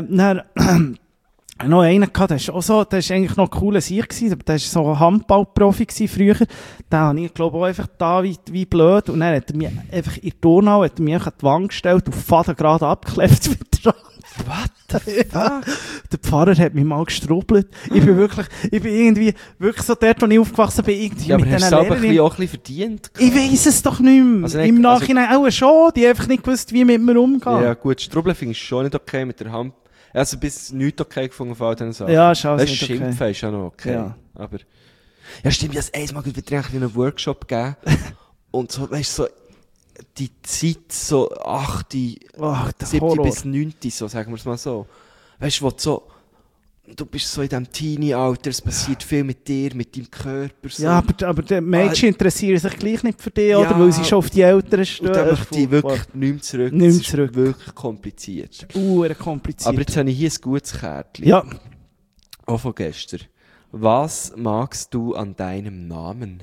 Speaker 3: ich noch einen gehabt, der war eigentlich noch ein cooler Sieg gewesen, aber der war so ein Handballprofi gewesen früher. Den habe ich, glaube ich, auch einfach da wie blöd. Und dann hat er mich einfach in der Donau, hat er mich an die Wand gestellt, auf Faden gerade abgeklebt mit der Hand.
Speaker 2: Was?
Speaker 3: Ja. Der Pfarrer hat mich mal gestrubbelt. Ich bin irgendwie, wirklich so dort, wo ich aufgewachsen bin, irgendwie
Speaker 2: Ja, aber
Speaker 3: mit
Speaker 2: hast
Speaker 3: diesen
Speaker 2: du aber
Speaker 3: Lehrerinnen.
Speaker 2: auch ein bisschen verdient?
Speaker 3: Ich weiss es doch nicht mehr.
Speaker 2: Also nicht-
Speaker 3: Im Nachhinein auch schon. Die haben einfach nicht gewusst, wie mit mir umgehen.
Speaker 2: Ja gut, Strubbeln finde ich schon nicht okay mit der Hand. Also bis nichts okay gefunden von all diesen Sachen.
Speaker 3: Ja, ist alles
Speaker 2: Weißt,
Speaker 3: nicht okay.
Speaker 2: Schimpfen ist ja noch okay.
Speaker 3: Ja.
Speaker 2: Aber... Ja stimmt, ich habe einmal wieder eigentlich einen Workshop gegeben. Und so, weißt du, so... Die Zeit so 8,
Speaker 3: Ach, der
Speaker 2: 7
Speaker 3: Horror.
Speaker 2: bis 9, so sagen wir es mal so. Weißt du, wo du so... Du bist so in diesem Teenie-Alter, es passiert viel mit dir, mit deinem Körper. So.
Speaker 3: Ja, aber die Mädchen interessieren sich gleich nicht für dich,
Speaker 2: Ja.
Speaker 3: oder? Weil sie schon auf die Eltern stehen.
Speaker 2: Und dann möchte ich wirklich nicht mehr zurück.
Speaker 3: Nicht mehr
Speaker 2: Es ist
Speaker 3: zurück.
Speaker 2: wirklich kompliziert.
Speaker 3: Kompliziert.
Speaker 2: Aber jetzt habe ich hier ein gutes Kärtchen.
Speaker 3: ja,
Speaker 2: Auch von gestern. Was magst du an deinem Namen?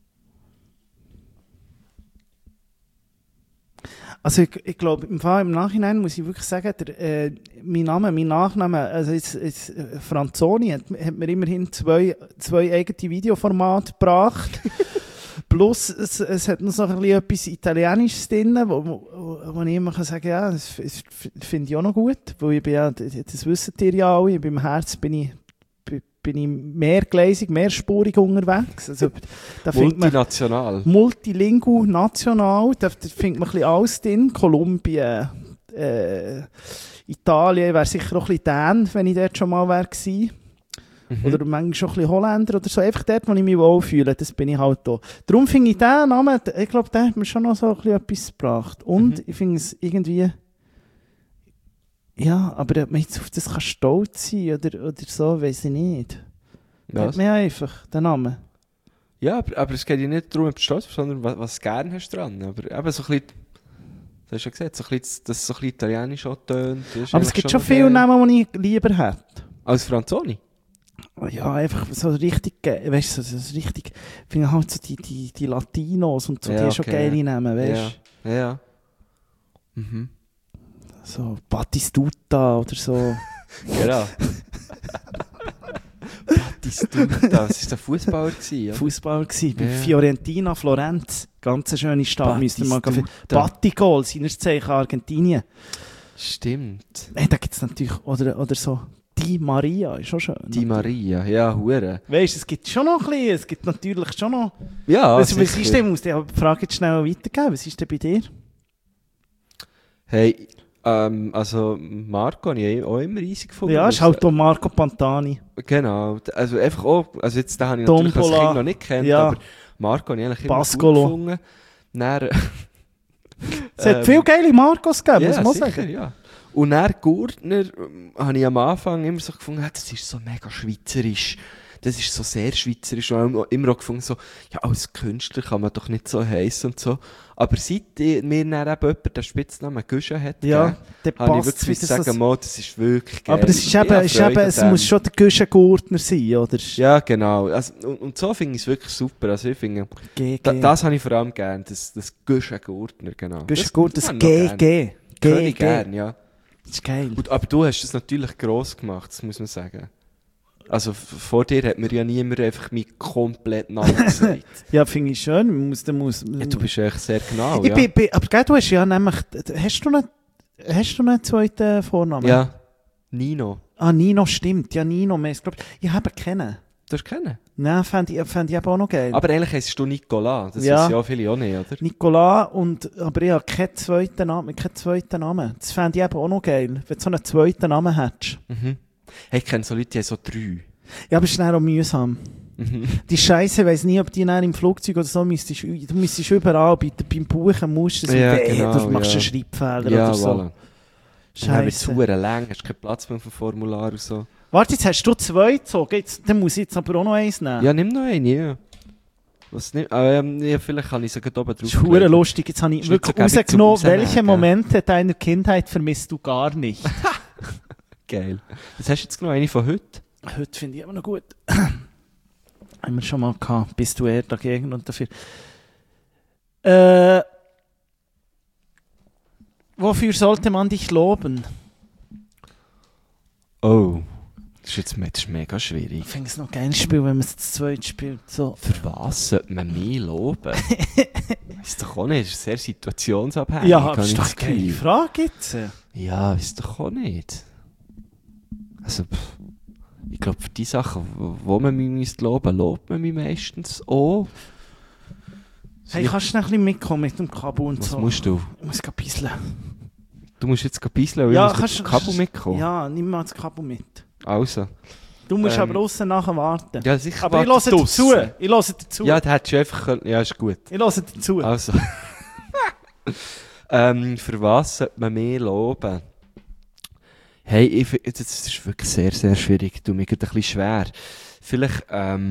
Speaker 3: also ich glaube, im Nachhinein muss ich wirklich sagen, mein Nachname, also jetzt Franzoni hat mir immerhin zwei eigene Videoformate gebracht. Plus, es hat noch so ein bisschen etwas Italienisches drin, wo ich immer kann sagen, ja, das finde ich auch noch gut, weil ich bin ja, das wissen ihr ja alle, beim Herz bin ich mehrgleisig, mehrspurig unterwegs. Also, da findet man
Speaker 2: Multinational.
Speaker 3: Multilingual, national, da findet man ein bisschen alles drin. Kolumbien, Italien, wäre sicher auch ein bisschen Dän, wenn ich dort schon mal gewesen. Oder manchmal schon ein bisschen Holländer oder so. Einfach dort, wo ich mich wohlfühle, das bin ich halt da. Darum finde ich diesen Namen, ich glaube, der hat mir schon noch so ein bisschen etwas gebracht. Und ich finde es irgendwie... Ja, aber ob man jetzt auf das kann stolz sein oder so, weiß ich nicht.
Speaker 2: Was?
Speaker 3: Hat mir einfach, den Namen.
Speaker 2: Ja, aber es geht ja nicht darum, ob du stolz bist, sondern was du gerne hast dran. Aber eben so ein bisschen, das hast du ja gesagt, so ein bisschen, dass es so ein bisschen italienisch auch tönt. das ist
Speaker 3: Aber es
Speaker 2: eigentlich
Speaker 3: gibt schon
Speaker 2: noch
Speaker 3: viele
Speaker 2: geil.
Speaker 3: Namen, die ich lieber hätte.
Speaker 2: Als Franzoni?
Speaker 3: Ja, einfach so richtig, weißt du, so richtig, ich finde halt so die Latinos und so,
Speaker 2: Ja,
Speaker 3: die haben schon
Speaker 2: okay,
Speaker 3: geile
Speaker 2: ja.
Speaker 3: Namen, weißt du?
Speaker 2: Ja. Mhm.
Speaker 3: So Batistuta oder so.
Speaker 2: Genau. Battistuta, das war der Fußballer gewesen, ja?
Speaker 3: Fußballer gewesen, bei
Speaker 2: Ja.
Speaker 3: Fiorentina, Florenz. Ganz eine schöne Stadt, müsst ihr mal gehen.
Speaker 2: Battistuta.
Speaker 3: Battigol, seinerzeichen Argentinien.
Speaker 2: Stimmt.
Speaker 3: Hey, da gibt es natürlich, oder so, Di Maria, ist auch schön.
Speaker 2: Die Maria, ja, hure.
Speaker 3: Weißt du, es gibt schon noch ein bisschen, es gibt natürlich schon noch...
Speaker 2: Ja,
Speaker 3: was ist
Speaker 2: sicher.
Speaker 3: denn, muss die Frage jetzt schnell weitergeben, was ist denn bei dir?
Speaker 2: Hey, also Marco habe ich auch immer riesig gefunden.
Speaker 3: Ja, ist halt auch Marco Pantani.
Speaker 2: Genau, also einfach auch, also jetzt den habe ich natürlich als
Speaker 3: Tombola.
Speaker 2: Kind noch nicht gekannt,
Speaker 3: Ja.
Speaker 2: aber Marco habe ich eigentlich immer
Speaker 3: Pascolo.
Speaker 2: gut gefunden. Dann,
Speaker 3: Es hat viele geile Marcos gegeben, muss man
Speaker 2: sicher,
Speaker 3: sagen.
Speaker 2: ja. Und dann Gurtner habe ich am Anfang immer so gefunden, das ist so mega schweizerisch. Das ist so sehr schweizerisch. Und auch immer auch gefunden, so, ja, als Künstler kann man doch nicht so heissen und so. Aber seit mir dann eben jemand den Spitznamen Guschen hat,
Speaker 3: Ja, der
Speaker 2: habe ich
Speaker 3: passt
Speaker 2: wirklich
Speaker 3: wieder
Speaker 2: sagen,
Speaker 3: so.
Speaker 2: mal, das ist wirklich geil.
Speaker 3: Aber es ist
Speaker 2: Ich habe
Speaker 3: eben,
Speaker 2: Freude an
Speaker 3: es
Speaker 2: dem.
Speaker 3: muss schon der Güschen Gurtner sein, oder?
Speaker 2: Ja, genau. Also, und so finde ich es wirklich super. Also ich finde,
Speaker 3: GG.
Speaker 2: das habe ich vor allem gern, das Guschen Gurtner, genau.
Speaker 3: Güschen Gurtner, das
Speaker 2: habe ich noch gern.
Speaker 3: GG.
Speaker 2: Höre ich
Speaker 3: GG.
Speaker 2: gern, ja.
Speaker 3: Das ist geil.
Speaker 2: Und, aber du hast es natürlich gross gemacht, das muss man sagen. Also vor dir hat mir ja niemand einfach mich komplett Namen gesagt.
Speaker 3: Ja, finde ich schön. Man muss,
Speaker 2: Ja, du bist echt sehr genau,
Speaker 3: ich
Speaker 2: ja.
Speaker 3: aber gell, du hast ja nämlich... Hast du einen zweiten Vornamen?
Speaker 2: Ja, Nino.
Speaker 3: Ah, Nino, stimmt. Ja, Nino. Ich habe ihn kennen.
Speaker 2: Du hast kennen.
Speaker 3: Nein, fände ich eben auch noch geil.
Speaker 2: Aber eigentlich heisst du Nicolas, das
Speaker 3: Ja.
Speaker 2: ist ja viele auch nicht, oder?
Speaker 3: Nicolas, aber ich habe keinen zweiten Namen. Das fände ich eben auch noch geil, wenn du so einen zweiten Namen hättest.
Speaker 2: Mhm. Hey, ich kenne so Leute, die haben so 3.
Speaker 3: Ja, aber es ist dann auch mühsam.
Speaker 2: Mhm.
Speaker 3: Die Scheiße, ich weiss nie, ob die dann im Flugzeug oder so du müsstest überall beim Buchen musst du so
Speaker 2: Ja,
Speaker 3: weh,
Speaker 2: genau,
Speaker 3: du machst
Speaker 2: ja.
Speaker 3: einen Schreibfehler
Speaker 2: Ja,
Speaker 3: oder so.
Speaker 2: voilà. Und dann wird es
Speaker 3: Scheiße.
Speaker 2: verdammt lang, hast keinen Platz mehr auf dem Formular und so.
Speaker 3: Warte, jetzt hast du 2 gezogen, dann muss ich jetzt aber auch noch eins nehmen.
Speaker 2: Ja, nimm noch einen, ja. Was nicht? Ja, vielleicht kann ich es gerade oben
Speaker 3: Das
Speaker 2: drauf
Speaker 3: ist verdammt lustig, jetzt habe ich
Speaker 2: Ist
Speaker 3: wirklich
Speaker 2: nicht so gäbig zum
Speaker 3: rausgenommen,
Speaker 2: Rausnehmen,
Speaker 3: welche
Speaker 2: gell?
Speaker 3: Momente deiner Kindheit vermisst du gar nicht.
Speaker 2: Geil. Das hast du jetzt noch eine von heute?
Speaker 3: Heute finde ich aber noch gut. Haben wir schon mal gehabt. Bist du eher dagegen und dafür? Wofür sollte man dich loben?
Speaker 2: Oh, das ist mega schwierig.
Speaker 3: Ich finde es noch ein geiles Spiel, wenn man es zu zweit spielt. So.
Speaker 2: Für was sollte man mich loben? Ist doch auch nicht, das ist sehr situationsabhängig.
Speaker 3: Ja,
Speaker 2: habe
Speaker 3: das
Speaker 2: ich
Speaker 3: ist doch
Speaker 2: das
Speaker 3: eine geile
Speaker 2: Gefühl.
Speaker 3: Frage jetzt.
Speaker 2: Ja, ist doch auch nicht. Also, ich glaube, für die Sachen, wo man mich müsste loben, lobt man mich meistens auch.
Speaker 3: Hey, kannst du noch ein bisschen mitkommen mit dem Kabel und
Speaker 2: Was
Speaker 3: so?
Speaker 2: musst du?
Speaker 3: Ich muss gerade bisseln.
Speaker 2: Du musst jetzt bisseln, weil
Speaker 3: Ja,
Speaker 2: ich muss mit dem Kabel mitkommen.
Speaker 3: Ja, nimm mal das Kabel mit.
Speaker 2: Also.
Speaker 3: Du musst aber außen nachher warten.
Speaker 2: Ja, sicher.
Speaker 3: aber ich
Speaker 2: warte
Speaker 3: höre dazu.
Speaker 2: draussen.
Speaker 3: Ich höre dazu.
Speaker 2: Ja, da hättest du einfach können. Ja, ist gut.
Speaker 3: Ich höre dazu.
Speaker 2: Also. Für was sollte man mehr loben? Hey, das ist wirklich sehr, sehr schwierig. Ich tue mir gerade ein bisschen schwer. Vielleicht,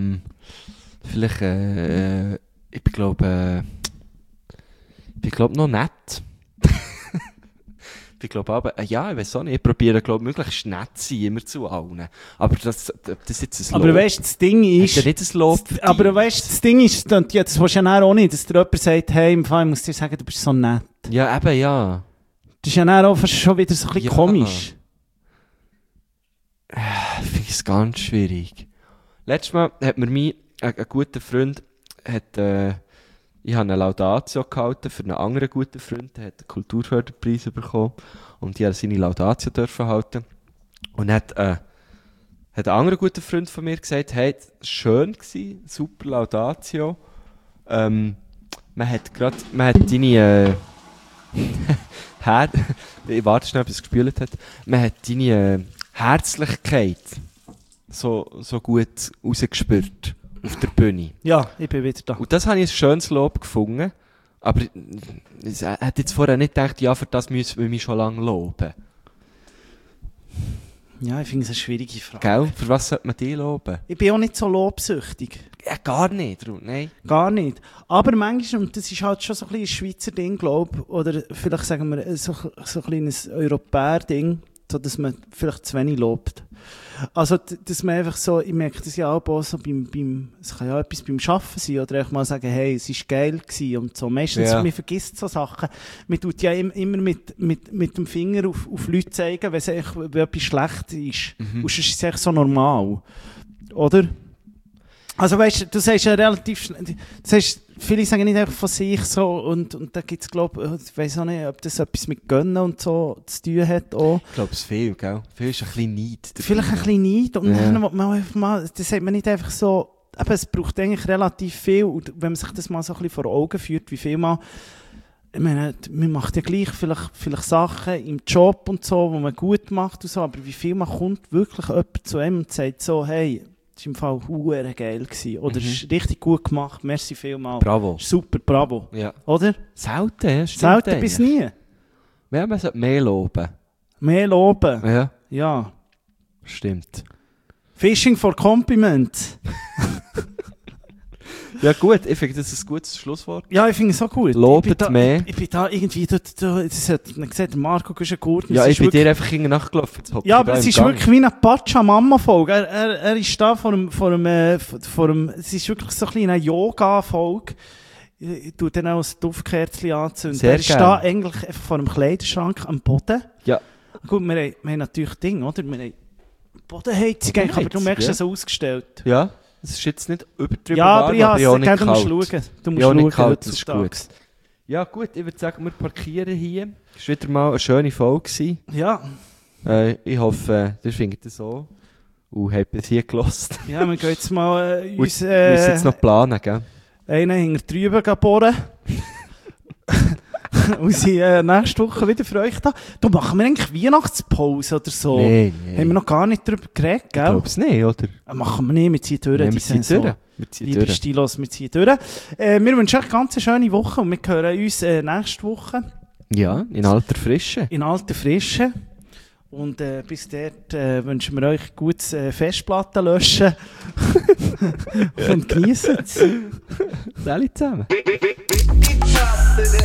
Speaker 2: ich glaube noch nett. Ich glaube aber, ja, ich weiß auch nicht, ich probiere, glaube möglichst nett zu sein, immer zu allen. Aber das jetzt ein Lob.
Speaker 3: Aber weißt du, das Ding ist...
Speaker 2: Hat er nicht ein Lob verdient?
Speaker 3: Aber weißt du, das Ding ist, das willst du ja auch nicht, dass dir jemand sagt, hey, im Fall, ich muss dir sagen, du bist so nett.
Speaker 2: Ja, eben, ja.
Speaker 3: Das ist ja dann auch fast schon wieder so ein bisschen
Speaker 2: Ja.
Speaker 3: komisch.
Speaker 2: Ich finde es ganz schwierig. Letztes Mal hat mir ein guter Freund, ich habe eine Laudatio gehalten für einen anderen guten Freund, der hat einen Kulturförderpreis bekommen und ich durfte seine Laudatio dürfen halten. Und dann hat ein anderer guter Freund von mir gesagt, hey, es war schön gewesen, super Laudatio. Man hat deine ich warte schnell, bis es gespült hat. Man hat deine Herzlichkeit so gut rausgespürt auf der Bühne.
Speaker 3: Ja, ich bin wieder da.
Speaker 2: Und das habe ich ein schönes Lob gefunden. Aber ich hätte jetzt vorher nicht gedacht, ja, für das müssen wir mich schon lange loben.
Speaker 3: Ja, ich finde es eine schwierige Frage.
Speaker 2: Gell? Für was sollte man die loben?
Speaker 3: Ich bin auch nicht so lobsüchtig.
Speaker 2: Ja, gar nicht, Ruth, nein.
Speaker 3: Gar nicht. Aber manchmal, und das ist halt schon so ein bisschen ein Schweizer Ding, glaube ich, oder vielleicht sagen wir so ein kleines Europäer-Ding, so dass man vielleicht zu wenig lobt. Also, dass man einfach so, ich merke das ja auch so es kann ja etwas beim Arbeiten sein, oder einfach mal sagen, hey, es war geil gewesen und so. Meistens,
Speaker 2: Ja.
Speaker 3: man vergisst so Sachen. Man tut ja immer mit dem Finger auf Leute zeigen, wenn etwas schlecht ist. Und sonst ist es echt so normal. Oder? Also weißt du sagst ja relativ schnell, viele sagen nicht einfach von sich so und da gibt es, glaube ich, weiß auch nicht, ob das etwas mit Gönnen und so zu tun hat auch.
Speaker 2: Ich glaube, es viel, gell? Viel ist ein bisschen Neid.
Speaker 3: Vielleicht ein bisschen Neid und
Speaker 2: Ja.
Speaker 3: dann will man einfach mal, das sagt man nicht einfach so, aber es braucht eigentlich relativ viel und wenn man sich das mal so ein bisschen vor Augen führt, wie viel mal, ich meine, man macht ja gleich vielleicht Sachen im Job und so, wo man gut macht und so, aber wie viel mal kommt wirklich jemand zu einem und sagt so, hey, das war im Fall hure geil gewesen. Oder es ist richtig gut gemacht, merci vielmals.
Speaker 2: Bravo.
Speaker 3: Super, bravo.
Speaker 2: Ja.
Speaker 3: Oder?
Speaker 2: Selten, ja, stimmt.
Speaker 3: Selten bis nie.
Speaker 2: Ja, man sollte mehr loben.
Speaker 3: Mehr loben.
Speaker 2: Ja,
Speaker 3: Ja.
Speaker 2: stimmt.
Speaker 3: Fishing for Compliments.
Speaker 2: Ja gut, ich finde, das ist ein gutes Schlusswort.
Speaker 3: Ja, ich finde es so gut.
Speaker 2: Lobet
Speaker 3: ich bin da,
Speaker 2: mehr.
Speaker 3: Ich bin da irgendwie, das hat man gesehen, Marco Guschen-Gurten.
Speaker 2: Ja,
Speaker 3: es
Speaker 2: ich
Speaker 3: ist
Speaker 2: bin
Speaker 3: wirklich-
Speaker 2: dir einfach nachgelaufen. Jetzt hocke
Speaker 3: Ja,
Speaker 2: ich
Speaker 3: aber
Speaker 2: da
Speaker 3: es
Speaker 2: im
Speaker 3: ist
Speaker 2: Gang.
Speaker 3: wirklich wie eine Pachamama-Folge. Er ist da vor dem, es ist wirklich so ein bisschen eine Yoga-Folge. Ich tue dann auch ein Duftkerzchen anzünden.
Speaker 2: Sehr
Speaker 3: Er ist
Speaker 2: gern.
Speaker 3: da eigentlich einfach vor dem Kleiderschrank am Boden.
Speaker 2: Ja.
Speaker 3: Gut, wir haben natürlich Dinge, oder? Wir haben Bodenheizung, eigentlich, aber du
Speaker 2: Bodenheizung,
Speaker 3: merkst
Speaker 2: ja.
Speaker 3: es so ausgestellt.
Speaker 2: Ja, es ist jetzt nicht übertrieben
Speaker 3: Ja, aber
Speaker 2: warm,
Speaker 3: ja,
Speaker 2: ich auch nicht
Speaker 3: du musst
Speaker 2: kalt.
Speaker 3: schauen. Du musst
Speaker 2: Ja, nicht
Speaker 3: schauen
Speaker 2: kalt, das ist
Speaker 3: heutzutage.
Speaker 2: gut. Ja gut, ich würde sagen, wir parkieren hier. Es war wieder mal eine schöne Folge gewesen.
Speaker 3: Ja,
Speaker 2: Ich hoffe, ihr findet es so. Und habt es hier gehört.
Speaker 3: ja, wir gehen jetzt mal
Speaker 2: Wir
Speaker 3: uns
Speaker 2: müssen jetzt noch planen, gell?
Speaker 3: einen hinter drüben bohren. Und sind nächste Woche wieder für euch da. Da machen wir eigentlich Weihnachtspause oder so.
Speaker 2: Nee.
Speaker 3: Haben wir noch gar nicht darüber geredet,
Speaker 2: Ich
Speaker 3: gell?
Speaker 2: glaube es nicht, oder?
Speaker 3: Machen wir nicht, wir ziehen durch.
Speaker 2: Nee,
Speaker 3: die
Speaker 2: wir ziehen
Speaker 3: Saison.
Speaker 2: durch. Wir ziehen
Speaker 3: Liebe
Speaker 2: durch.
Speaker 3: Stilos, wir ziehen durch. Wir wünschen euch eine ganz schöne Woche und wir hören uns nächste Woche
Speaker 2: Ja, in alter Frische.
Speaker 3: in alter Frische. Und bis dort wünschen wir euch gutes Festplatten löschen. Und genießen es.
Speaker 2: Alle zusammen.
Speaker 1: Ich hasse